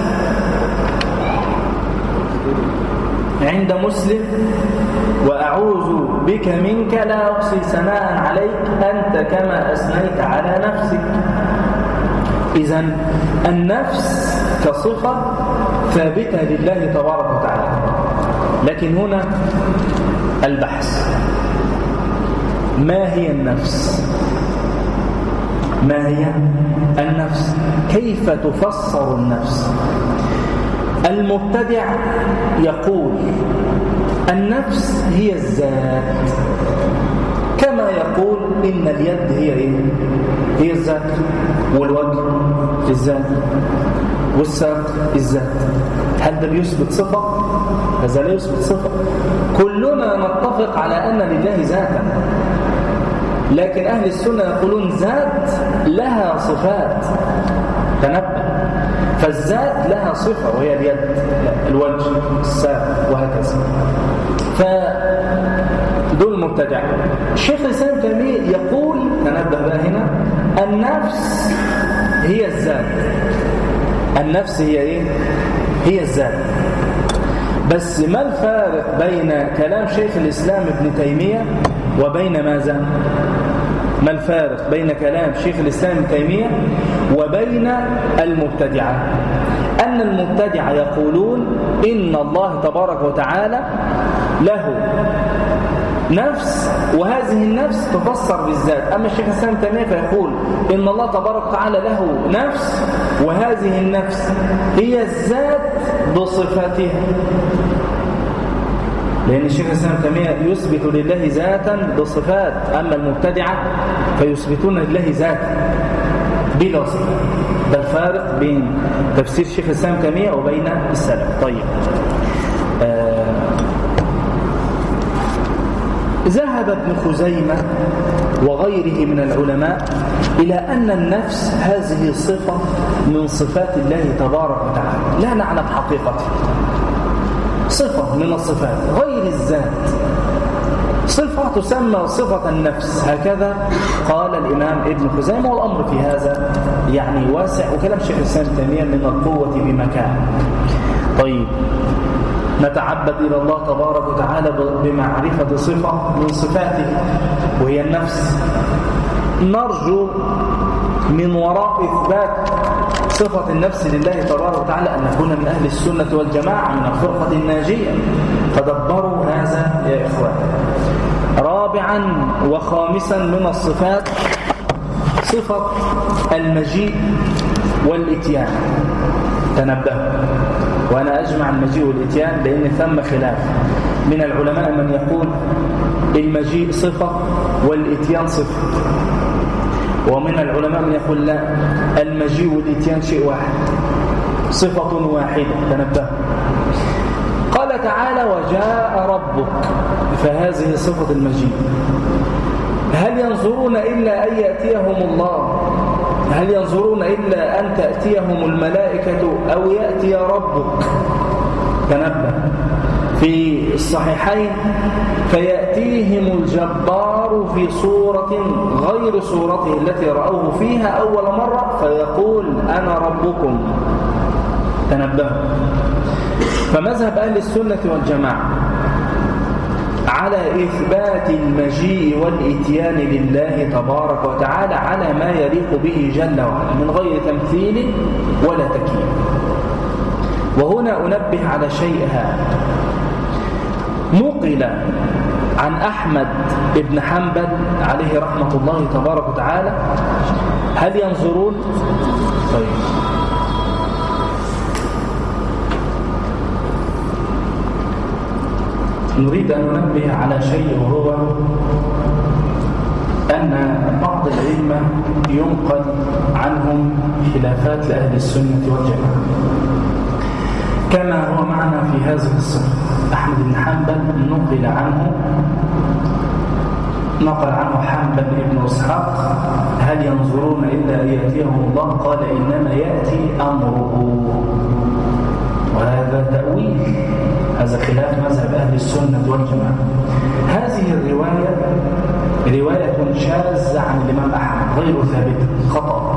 عند مسلم: وأعوذ بك منك لا أحصي ثناء عليك أنت كما أثنيت على نفسك. إذن النفس كصفة ثابتة لله تبارك وتعالى، لكن هنا البحث: ما هي النفس؟ ما هي النفس؟ كيف تفسر النفس؟ المبتدع يقول النفس هي الذات، كما يقول إن اليد هي إيه؟ هي الذات، والوجه الذات، والساق الذات. هل ده بيثبت صفة؟ هذا لا يثبت صفة. كلنا نتفق على أن لله ذاتا، لكن أهل السنة يقولون ذات لها صفات. تنبه، فالذات لها صفة وهي اليد، الوجه، الساق، وهكذا. فدول مبتدع. الشيخ الإسلام تيمية يقول: تنبه بقى هنا، النفس هي الذات. النفس هي إيه؟ هي الذات. بس ما الفارق بين كلام شيخ الإسلام ابن تيمية وبين ماذا؟ ما الفارق بين كلام شيخ الإسلام ابن تيمية وبين المبتدعة؟ أن المبتدعة يقولون إن الله تبارك وتعالى له نفس، وهذه النفس تفسر بالذات. أما الشيخ الإسلام ابن تيمية فيقول إن الله تبارك وتعالى له نفس، وهذه النفس هي الذات بصفتها. لأن الشيخ الإسلام ابن تيمية يثبت لله ذاتا بصفات، أما المبتدعة فيثبتون لله ذاتا بلا صفة. ده الفارق بين تفسير الشيخ الإسلام ابن تيمية وبين السلف. طيب، آه ذهب ابن خزيمة وغيره من العلماء إلى أن النفس هذه صفة من صفات الله تبارك وتعالى، لا نعلم حقيقتها، صفة من الصفات غير الذات، صفة تسمى صفة النفس. هكذا قال الإمام ابن خزيمة، والأمر في هذا يعني واسع، وكلام شيخ الإسلام ابن تيمية من القوة بمكان. طيب، نتعبد إلى الله تبارك وتعالى بمعرفة صفة من صفاته وهي النفس. نرجو من وراء إثبات صفة النفس لله تبارك وتعالى أن نكون من أهل السنة والجماعة، من الفرقة الناجية. تدبروا هذا يا إخوان. رابعا وخامسا من الصفات صفة المجيء والإتيان. تنبهوا، وأنا أجمع المجيء والإتيان لأن ثم خلاف من العلماء من يقول المجيء صفة والإتيان صفة، ومن العلماء من يقول لا، المجيء والإتيان شيء واحد، صفة واحدة. تنبه، قال تعالى وجاء ربك، فهذه صفة المجيء. هل ينظرون إلا أن يأتيهم الله؟ هل ينظرون إلا أن تأتيهم الملائكة أو يأتي ربك؟ تنبه، في الصحيحين فيأتيهم الجبار في صورة غير صورته التي رأوه فيها أول مرة فيقول أنا ربكم. تنبهوا، فمذهب أهل السنة والجماعة على إثبات المجيء والإتيان لله تبارك وتعالى على ما يليق به جل وعلا من غير تمثيل ولا تكييف. وهنا أنبه على شيء هذا، نقل عن أحمد بن حنبل عليه رحمة الله تبارك وتعالى، هل ينظرون؟ طيب، نريد أن ننبه على شيء، وهو أن بعض الأئمة ينقل عنهم خلافات لأهل السنة والجماعة كما هو معنا في هذه الصفة. أحمد بن حنبل نقل عنه نقل عنه حنبل بن إسحاق هل ينظرون إلا أن يأتيهم الله؟ قال إنما يأتي أمره، وهذا تأويل، هذا خلاف مذهب أهل السنة والجماعة. هذه الرواية رواية شاذة عن الإمام أحمد غير ثابتة، خطأ.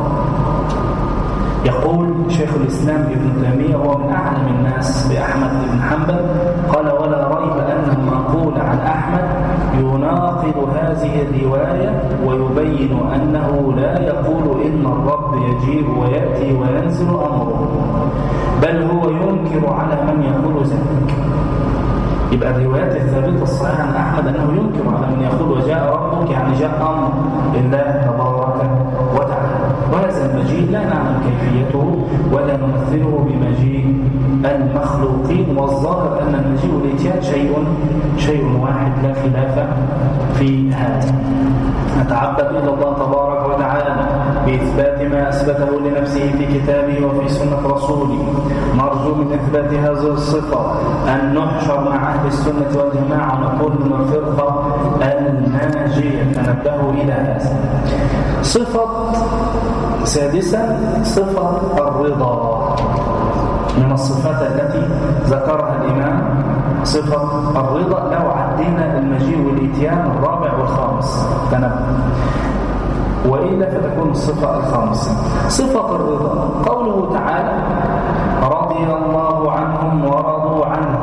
يقول شيخ الإسلام ابن تيمية وهو من أعلم الناس بأحمد بن حنبل، قال ولا ريب أن المنقول عن أحمد يناقض هذه الرواية ويبين أنه لا يقول إن الرب يجيء ويأتي وينزل أمره، بل هو ينكر على من يقول ذلك. يبقى الروايات الثابتة الصحيحة عن أحمد أنه ينكر على من يقول وجاء ربك، يعني جاء أمر الله تبارك وتعالى. وهذا المجيء لا نعلم كيفيته ولا نمثله بمجيء المخلوقين، والظاهر أن المجيء والإتيان شيء شيء واحد لا خلاف في هذا. نتعبد إلى الله تبارك وتعالى بإثبات ما أثبته لنفسه في كتابه وفي سنة رسوله. نرجو من إثبات هذه الصفة أن نحشر مع أهل السنة والجماعة ونكون من الفرقة الناجية. تنبهوا إلى هذا. صفة سادسة، صفة الرضا، من الصفات التي ذكرها الإمام صفة الرضا. لو عدينا المجيء والإتيان الرابع والخامس تنبه، وإلا فتكون الصفة الخامسة. صفة الرضا قوله تعالى رضي الله عنهم ورضوا عنه،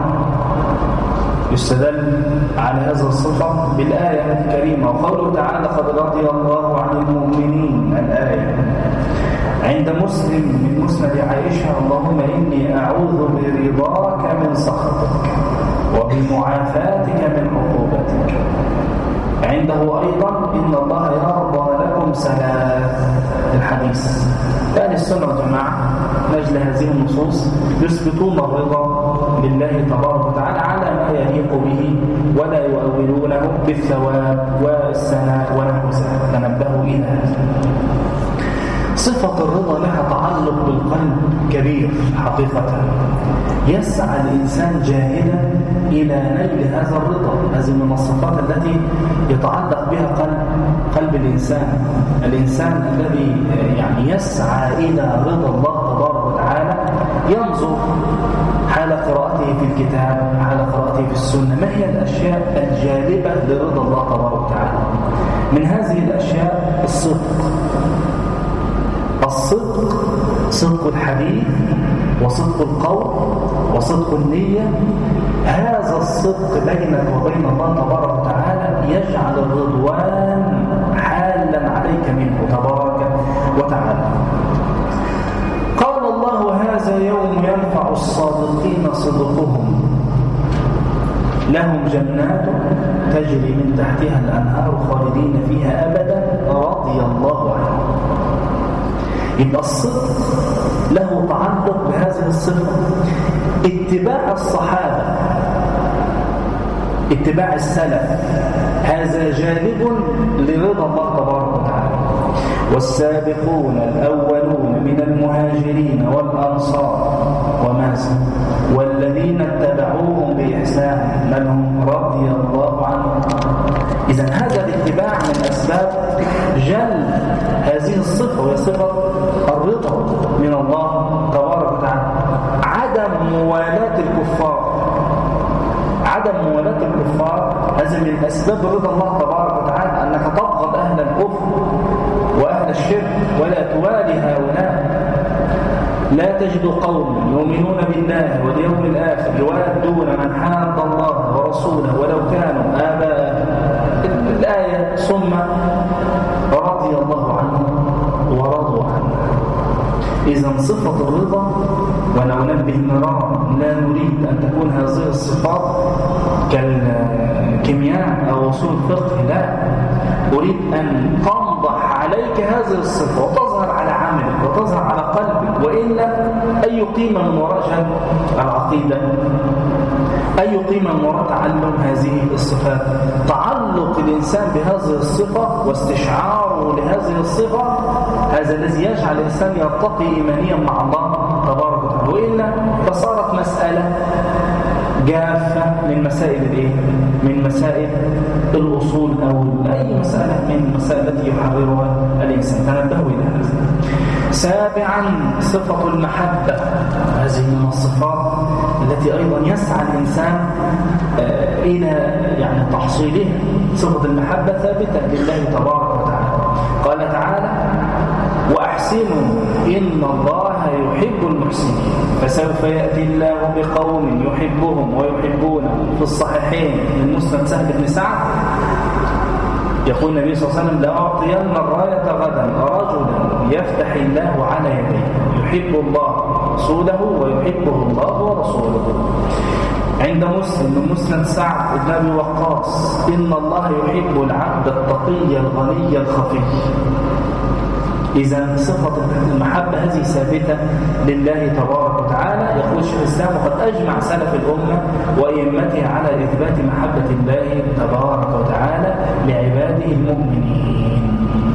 يستدل على هذه الصفة بالآية الكريمة، وقوله تعالى قد رضي الله عن المؤمنين، الآية. عند مسلم من مسند عائشة اللهم إني أعوذ برضاك من سخطك وبمعافاتك من عقوبتك. عنده أيضا إن الله يرضى لكم ثلاث، الحديث. أهل السنة والجماعة نجل هذه النصوص يثبتون الرضا لله تبارك وتعالى على ما يليق به ولا يؤولونه بالثواب والثناء ونحو ذلك. تنبهوا إلى هذا. صفة الرضا لها تعلق بالقلب كبير حقيقة، يسعى الإنسان جاهدا إلى نيل هذا الرضا. هذه من الصفات التي يتعلق بها قلب قلب الإنسان. الإنسان الذي يعني يسعى إلى رضا الله تبارك وتعالى ينظر حال قراءته في الكتاب، حال قراءته في السنة، ما هي الأشياء الجالبة لرضا الله تبارك وتعالى. من هذه الأشياء الصدق. الصدق، صدق الحديث وصدق القول وصدق النية. هذا الصدق بينك وبين الله تبارك وتعالى يجعل الرضوان حالا عليك منه تبارك وتعالى. قال الله هذا يوم ينفع الصادقين صدقهم لهم جنات تجري من تحتها الأنهار خالدين فيها أبدا رضي الله عنه. يبقى الصدق له تعلق بهذه الصفة. اتباع الصحابة، اتباع السلف، هذا جالب لرضا الله تبارك وتعالى. والسابقون الأولون من المهاجرين والأنصار وماذا والذين اتبعوهم بإحسان منهم رضي الله عنهم. إذن هذا الاتباع من أسباب جل هذه الصفة، وهي صفة الرضا من الله تبارك وتعالى. عدم موالاة الكفار، عدم موالاة الكفار هذا من أسباب رضا الله تبارك وتعالى، أنك تبغض أهل الكفر وأهل الشرك ولا توالي هؤلاء. لا تجد قوم يؤمنون بالله واليوم الآخر يوادون من حاد الله ورسوله ولو كانوا آباءهم. الآية ثم رضي الله عنهم ورضوا عنه. إذن صفة الرضا، وننبه مرارا لا نريد أن تكون هذه الصفات كالكيمياء أو أصول الفقه، لا، أريد أن تنضح عليك هذه الصفة وتظهر على عملك وتظهر على قلبك. وإلا أي قيمة من وراء جهل العقيدة؟ أي قيمة من وراء تعلم هذه الصفات؟ تعلق الإنسان بهذه الصفة واستشعاره لهذه الصفة هذا الذي يجعل الإنسان يرتقي إيمانيا مع الله تبارك وتعالى. وإلا فصارت مسألة جافة من مسائل الإيه؟ من مسائل الأصول أو أي مسألة من المسائل التي يحررها الإنسان. تنبهوا إلى هذا. سابعا صفة المحبة، هذه من الصفات التي أيضا يسعى الإنسان إلى يعني تحصيلها. صفة المحبة ثابتة لله تبارك وتعالى. قال تعالى: وأحسنوا إن الله يحب المحسنين. فسوف يأتي الله بقوم يحبهم ويحبونه. في الصحيحين من مسند سهل بن سعد يقول النبي صلى الله عليه وسلم: لأعطين الراية غدا رجلا يفتح الله على يديه يحب الله ورسوله ويحبه الله ورسوله. عند مسلم من مسند سعد بن أبي وقاص: إن الله يحب العبد التقي الغني الخفي. إذا صفة المحبة هذه ثابتة لله تبارك وتعالى. يقول شيخ الإسلام: وقد أجمع سلف الأمة وأئمتها على إثبات محبة الله تبارك وتعالى لعباده المؤمنين.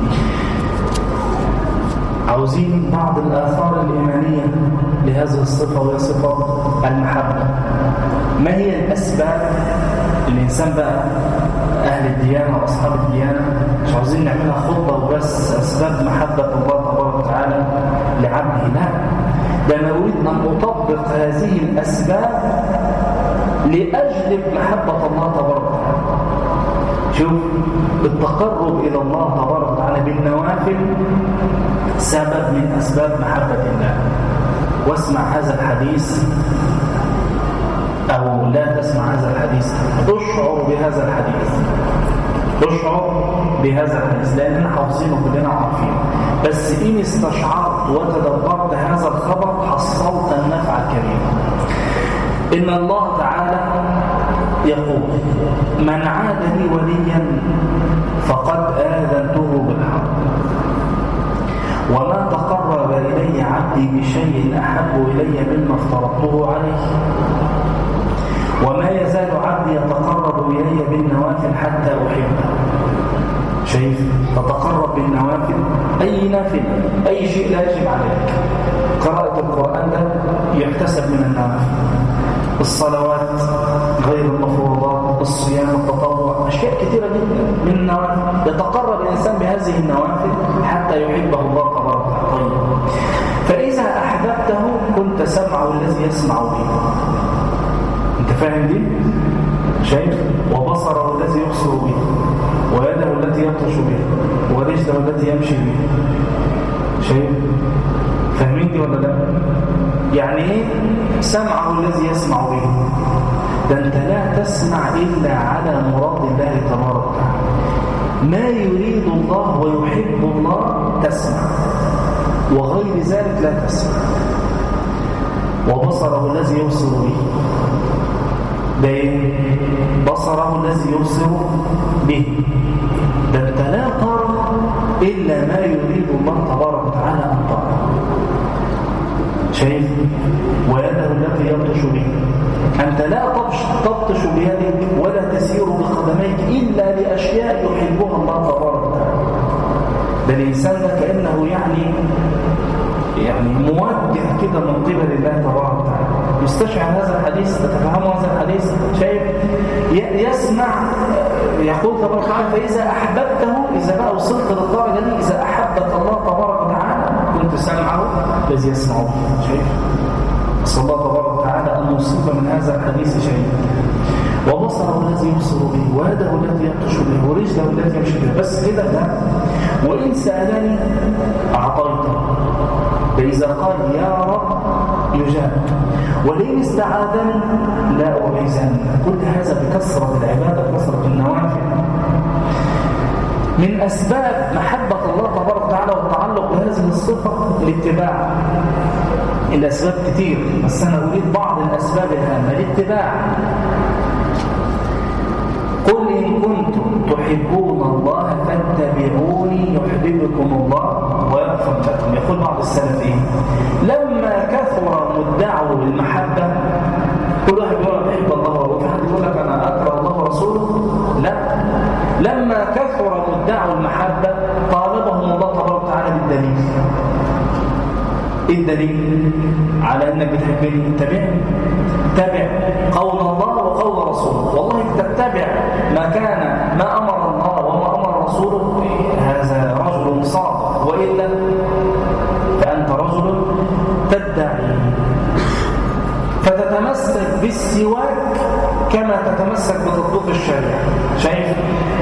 عاوزين بعض الآثار الإيمانية لهذه الصفة، وهي صفة المحبة. ما هي الأسباب؟ الإنسان بقى أهل الديانة وأصحاب الديانة مش عاوزين نعملها خطبة وبس أسباب محبة الله تبارك وتعالى لعبده، لا، ده أنا أريد أن أطبق هذه الأسباب لأجلب محبة الله تبارك وتعالى. شوف، التقرب إلى الله تبارك وتعالى بالنوافل سبب من أسباب محبة الله. واسمع هذا الحديث أو لا تسمع هذا الحديث، تشعر بهذا الحديث، تشعر بهذا الحديث لأننا حافظينه كلنا عارفينه. بس إن استشعرت وتدبرت هذا الخبر حصلت النفع الكبير. إن الله تعالى يقول: من عاد لي وليا فقد آذنته بالحق، وما تقرب إلي عبدي بشيء أحب إلي مما افترضته عليه، وما يزال عبدي يتقرب إلي بالنوافل حتى أحبه. شايف؟ تتقرب بالنوافل، أي نافل، أي شيء لا يجب عليك. قراءة القرآن ده يحتسب من النوافل، الصلوات غير المفروضات، الصيام، التطوع، أشياء كثيرة جدا من النوافل يتقرب الإنسان بهذه النوافل حتى يحبه الله تبارك وتعالى. فإذا أحببته كنت سمعه الذي يسمع به. أنت فاهم دي؟ شايف؟ وبصره الذي يبصر به، ويده التي يبطش بها، ورجله التي يمشي بها. شايف؟ فاهمين دي ولا لا؟ يعني ايه سمعه الذي يسمع به؟ ده انت لا تسمع الا على مراد الله تبارك وتعالى. ما يريد الله ويحب الله تسمع، وغير ذلك لا تسمع. وبصره الذي يبصر به، ده بصره الذي يبصر به، ده انت لا ترى الا ما يريد الله تبارك وتعالى ان ترى. شايف؟ ويده التي يبطش به. أنت لا تبطش بيدك ولا تسير بقدميك إلا لأشياء يحبها الله تبارك وتعالى. ده الإنسان ده كأنه يعني يعني موجه كده من قبل الله تبارك وتعالى. يستشعر هذا الحديث، تتفهموا هذا الحديث؟ شايف؟ يسمع يقول تبارك وتعالى فإذا أحببته، إذا بقى وصلت للدرجة دي، إذا أحبك الله تبارك وتعالى كنت سمعه الذي يسمع به. شايف؟ أسأل الله تبارك وتعالى أن يصيب من هذا الحديث شيء. وبصره الذي يبصر به، ويده التي يبطش به، ورجله التي يمشي بها. بس كده لا. وإن سألني أعطيته، فإذا قال يا رب يجاب، ولئن استعاذني لا أعيذني. كل هذا بكثرة العبادة، بكثرة النوافل. من أسباب محبة الله تبارك وتعالى والتعلق بهذه الصفة الاتباع. الأسباب كتير، بس أنا أريد بعض الأسباب الهامة. الاتباع. قل إن كنتم تحبون الله فاتبعوني يحببكم الله ويغفر لكم. يقول بعض السلفين لما كثر مدعوا بالمحبة، كل واحد يقول أنا بحب الله ورسوله، وفي حد يقول لك أنا أكره الله ورسوله. لا، لما كثر مدعوا المحبة طالبهم الله تبارك وتعالى بالدليل. إيه الدليل على أنك بتحبني؟ اتبعني، اتبع قول الله وقول رسوله. والله تتبع ما كان ما أمر الله وما أمر رسوله، هذا رجل صادق، وإلا فأنت رجل تدعي. فتتمسك بالسواك كما تتمسك بتطبيق الشريعة. شايف؟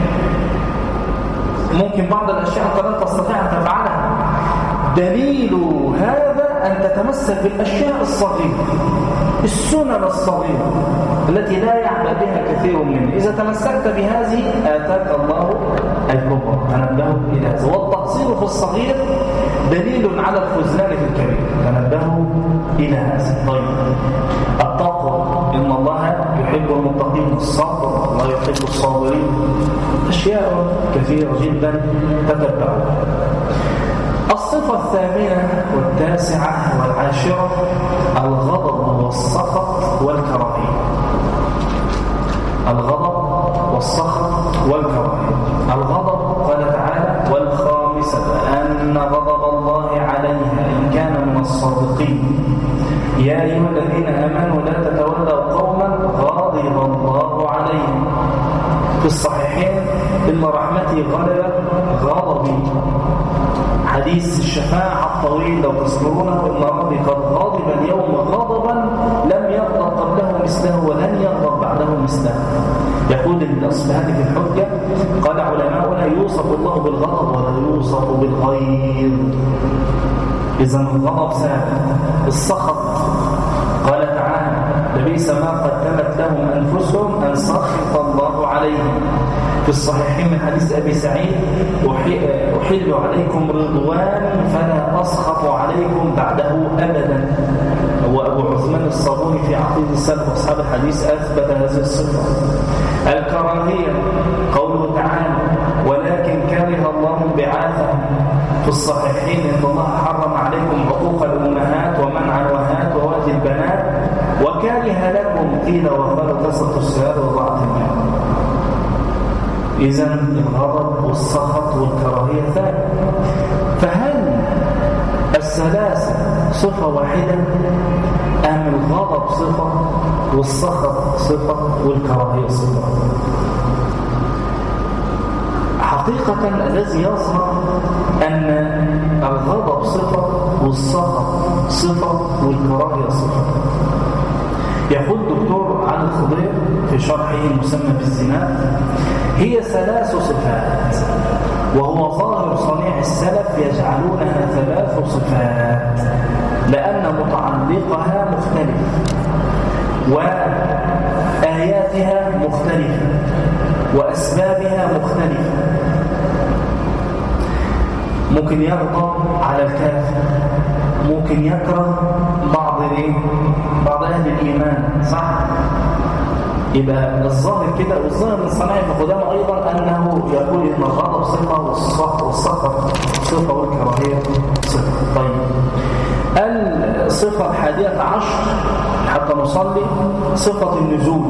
ممكن بعض الأشياء أنت لا تستطيع أن تفعلها. دليل هذا أن تتمسك بالأشياء الصغيرة، السنن الصغيرة التي لا يعبأ بها كثير منه. إذا تمسكت بهذه آتاك الله الكبرى. تنبهوا إلى هذا. والتقصير في الصغير دليل على الخذلان في الكبير. تنبهوا إلى هذا. طيب، التقوى، إن الله يحب المتقين. الصبر، الله يحب الصابرين. أشياء كثيرة جدا تتبعها. الصفة الثامنة والتاسعة والعاشرة الغضب والسخط والكراهية. الغضب والسخط والكراهية. الغضب قال تعالى والخامسة أن غضب الله عليها إن كان من الصادقين يا أيها الذين آمنوا لا تتولوا قوما غضب الله عليهم. في الصحيحين إن رحمتي غلبت غضبي. حديث الشفاعة الطويل لو تذكرونه، إن ربي قد غضب اليوم غضبا لم يغضب قبله مثله ولن يغضب بعده مثله. يقول الأصبهاني في الحجة قال علماؤنا يوصف الله بالغضب ولا يوصف بالغيظ. إذا الغضب ثابت. السخط قال تعالى لبئس ما قدمت لهم أنفسهم أن سخط الله عليهم. في الصحيحين من حديث أبي سعيد أحل عليكم رضوان فلا أسخط عليكم بعده أبدا. وأبو عثمان الصابوني في عقيدة السلف وأصحاب الحديث أثبت هذه الصفة. الكراهية قوله تعالى ولكن كره الله بعاثهم. في الصحيحين إن الله حرم عليكم عقوق الأمهات ومنع الوهات ووأد البنات وكره لكم قيل وقال قصة السهاد وضاعة المال. إذن الغضب والسخط والكراهية ثابت. فهل الثلاثة صفة واحدة أم الغضب صفة والسخط صفة والكراهية صفة؟ حقيقة الذي يظهر أن الغضب صفة والسخط صفة والكراهية صفة. يقول الدكتور علي الخضير في شرحه المسمى بالزناد هي ثلاث صفات، وهو ظاهر صنيع السلف يجعلونها ثلاث صفات لأن متعلقها مختلف وآياتها مختلفة وأسبابها مختلفة. ممكن يغضب على الكافر، ممكن يكره بعض الايه بعض اهل الايمان، صح؟ يبقى الظاهر كده، والظاهر من صناعه القدامى ايضا انه يقول ان الغضب صفه والسخط والسخط صفه والكراهيه صفه. طيب الصفة الحادية عشر حتى نصلي صفة النزول.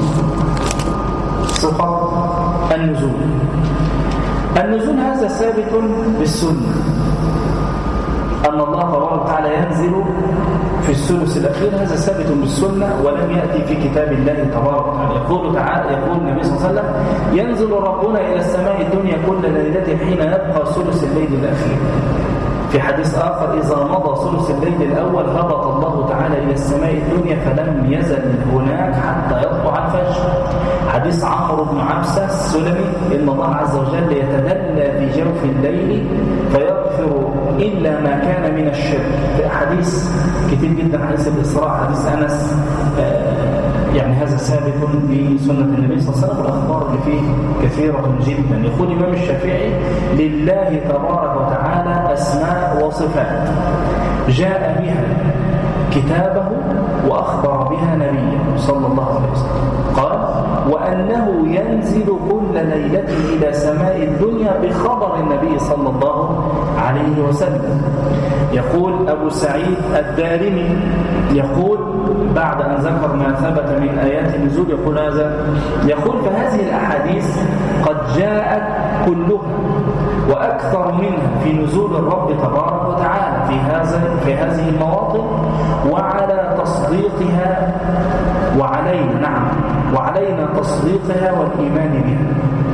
صفة النزول النزول هذا ثابت بالسنة، أن الله تبارك وتعالى ينزل في الثلث الأخير، هذا ثابت بالسنة ولم يأتي في كتاب الله تبارك وتعالى. يقول تعالى يقول النبي صلى الله عليه وسلم: ينزل ربنا إلى السماء الدنيا كل ليلة حين يبقى ثلث الليل الأخير. في حديث آخر: إذا مضى ثلث الليل الأول هبط الله تعالى إلى السماء الدنيا فلم يزل هناك حتى يطلع الفجر. حديث عمرو بن عبسة السلمي: إن الله عز وجل يتدلى في جوف الليل فيغفر إلا ما كان من الشرك. في أحاديث كتير جدا، حديث الإسراء، حديث أنس، يعني هذا ثابت بسنة النبي صلى الله عليه وسلم، والأخبار اللي فيه كثيرة جدا. يقول الإمام الشافعي: لله تبارك وتعالى أسماء وصفات جاء بها كتابه وأخبر بها نبيه صلى الله عليه وسلم. قال: وأنه ينزل كل ليلة إلى سماء الدنيا بخبر النبي صلى الله عليه وسلم. يقول أبو سعيد الدارمي يقول بعد أن ذكر ما ثبت من آيات النزول يقول هذا يقول: فهذه الأحاديث قد جاءت كلها وأكثر منها في نزول الرب تبارك وتعالى في هذا في هذه المواطن، وعلى تصديقها وعلينا نعم وعلينا تصديقها والإيمان بها.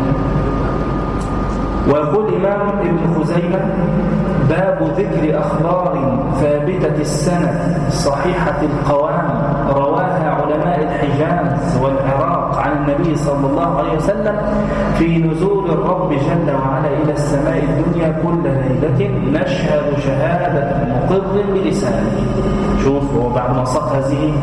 ويقول الإمام ابن خزيمة: باب ذكر أخبار ثابتة السند صحيحة القوام رواها علماء الحجاز والعراق عن النبي صلى الله عليه وسلم في نزول الرب جل وعلا إلى السماء الدنيا كل ليلة نشهد شهادة مقر بلسانه. شوف، هو بعد ما صح هذه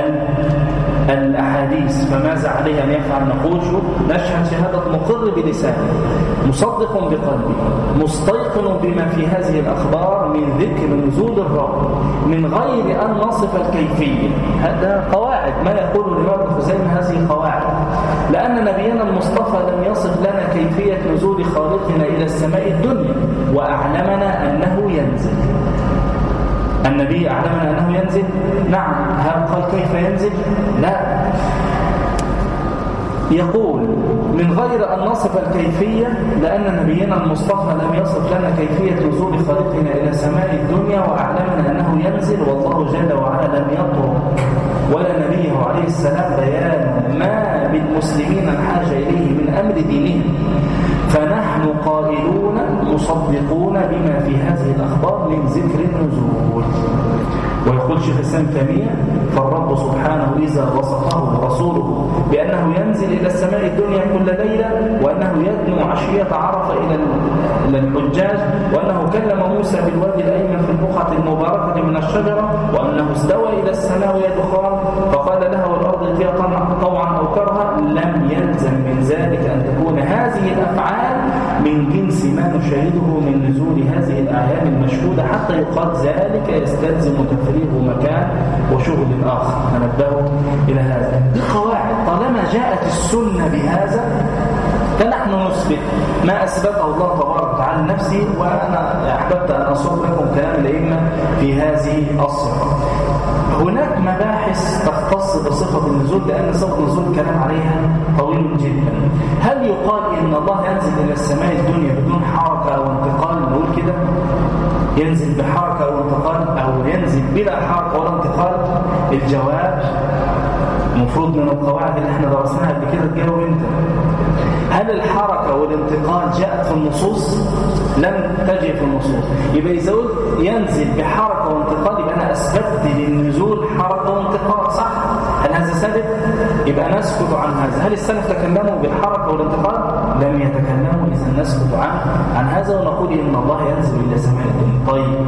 الأحاديث فماذا عليه أن يفعل؟ نقول: شوف، نشهد شهادة مقر بلسانه، مصدق بقلبه، مستيقن بما في هذه الأخبار من ذكر نزول الرب من غير أن نصف الكيفية. هذا قواعد، ما يقول الإمام ابن خزيمة هذه قواعد، لأن نبينا المصطفى لم يصف لنا كيفية نزول خالقنا إلى السماء الدنيا، وأعلمنا أنه ينزل. النبي أعلمنا أنه ينزل، نعم. هل قال كيف ينزل؟ لا. يقول: من غير أن نصف الكيفية، لأن نبينا المصطفى لم يصف لنا كيفية نزول خالقنا إلى سماء الدنيا، وأعلمنا أنه ينزل، والله جل وعلا لم يترك ولا نبيه عليه السلام بيان ما بالمسلمين الحاجة إليه من أمر دينهم، فنحن قائلون مصدقون بما في هذه الأخبار من ذكر النزول. ويقول شيخ الإسلام تيمية: فالرب سبحانه إذا وصفه رسوله بأنه ينزل إلى السماء الدنيا كل ليلة، وأنه يدنو عشية عرفة إلى الحجاج، وأنه كلم موسى بالوادي الأيمن في البقعة المباركة من الشجرة، وأنه استوى إلى السماء وهي دخان فقال لها والأرض ائتيا طوعا أو كرها، لم يلزم من ذلك أن تكون هذه الأفعال من جنس ما نشاهده من نزول هذه الأعيان المشهودة، حتى يقال ذلك يستلزم تفريغ مكان وشغل آخر. ننبه إلى هذا. دي قواعد، طالما جاءت السنة بهذا فنحن نثبت ما أثبته الله تبارك وتعالى لنفسه. وأنا أحببت أن أصب لكم كلام الأئمة في هذه الصفة. هناك مباحث تختص بصفة النزول، لأن صفة النزول الكلام عليها طويل جدا. هل يقال إن الله ينزل إلى السماء الدنيا بدون حركة أو انتقال؟ نقول كده ينزل بحركة أو انتقال، أو ينزل بلا حركة ولا انتقال؟ الجواب المفروض من القواعد اللي احنا درسناها قبل كده تجاوب انت. هل الحركة والانتقال جاءت في النصوص؟ لم تجي في النصوص. يبقى إذا قلت ينزل بحركة وانتقال يبقى أنا أثبت للنزول حركة وانتقال، صح؟ هل هذا ثابت؟ يبقى نسكت عن هذا. هل السلف تكلموا بالحركة والانتقال؟ لم يتكلموا، إذا نسكت عن عن هذا ونقول إن الله ينزل إلى سماء الدنيا. طيب،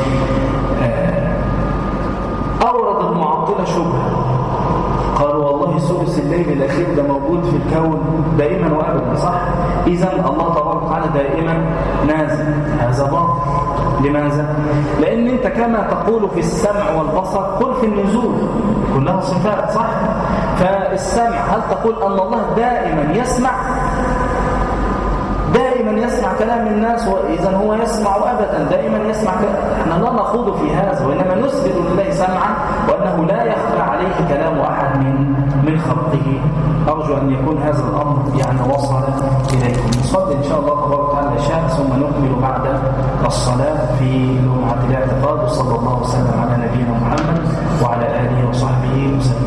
أورد المعطلة شبهة، قالوا والله ثلث الليل الأخير ده موجود في الكون دائما وأبدا، صح؟ إذا الله تبارك وتعالى دائما نازل. هذا باطل. لماذا؟ لأن أنت كما تقول في السمع والبصر قل في النزول، كلها صفات، صح؟ فالسمع هل تقول أن الله دائما يسمع؟ دائما يسمع كلام الناس، وإذا هو يسمع أبدا دائما يسمع ك... احنا لا نخوض في هذا، وإنما نثبت لله سمعا وأنه لا يخفى عليه كلام أحد من من خلقه. أرجو أن يكون هذا الأمر يعني وصل إليكم. نصلي إن شاء الله تبارك وتعالى العشاء ثم نكمل بعد الصلاة في لمعة الاعتقاد. وصلى الله وسلم على نبينا محمد وعلى آله وصحبه وسلم.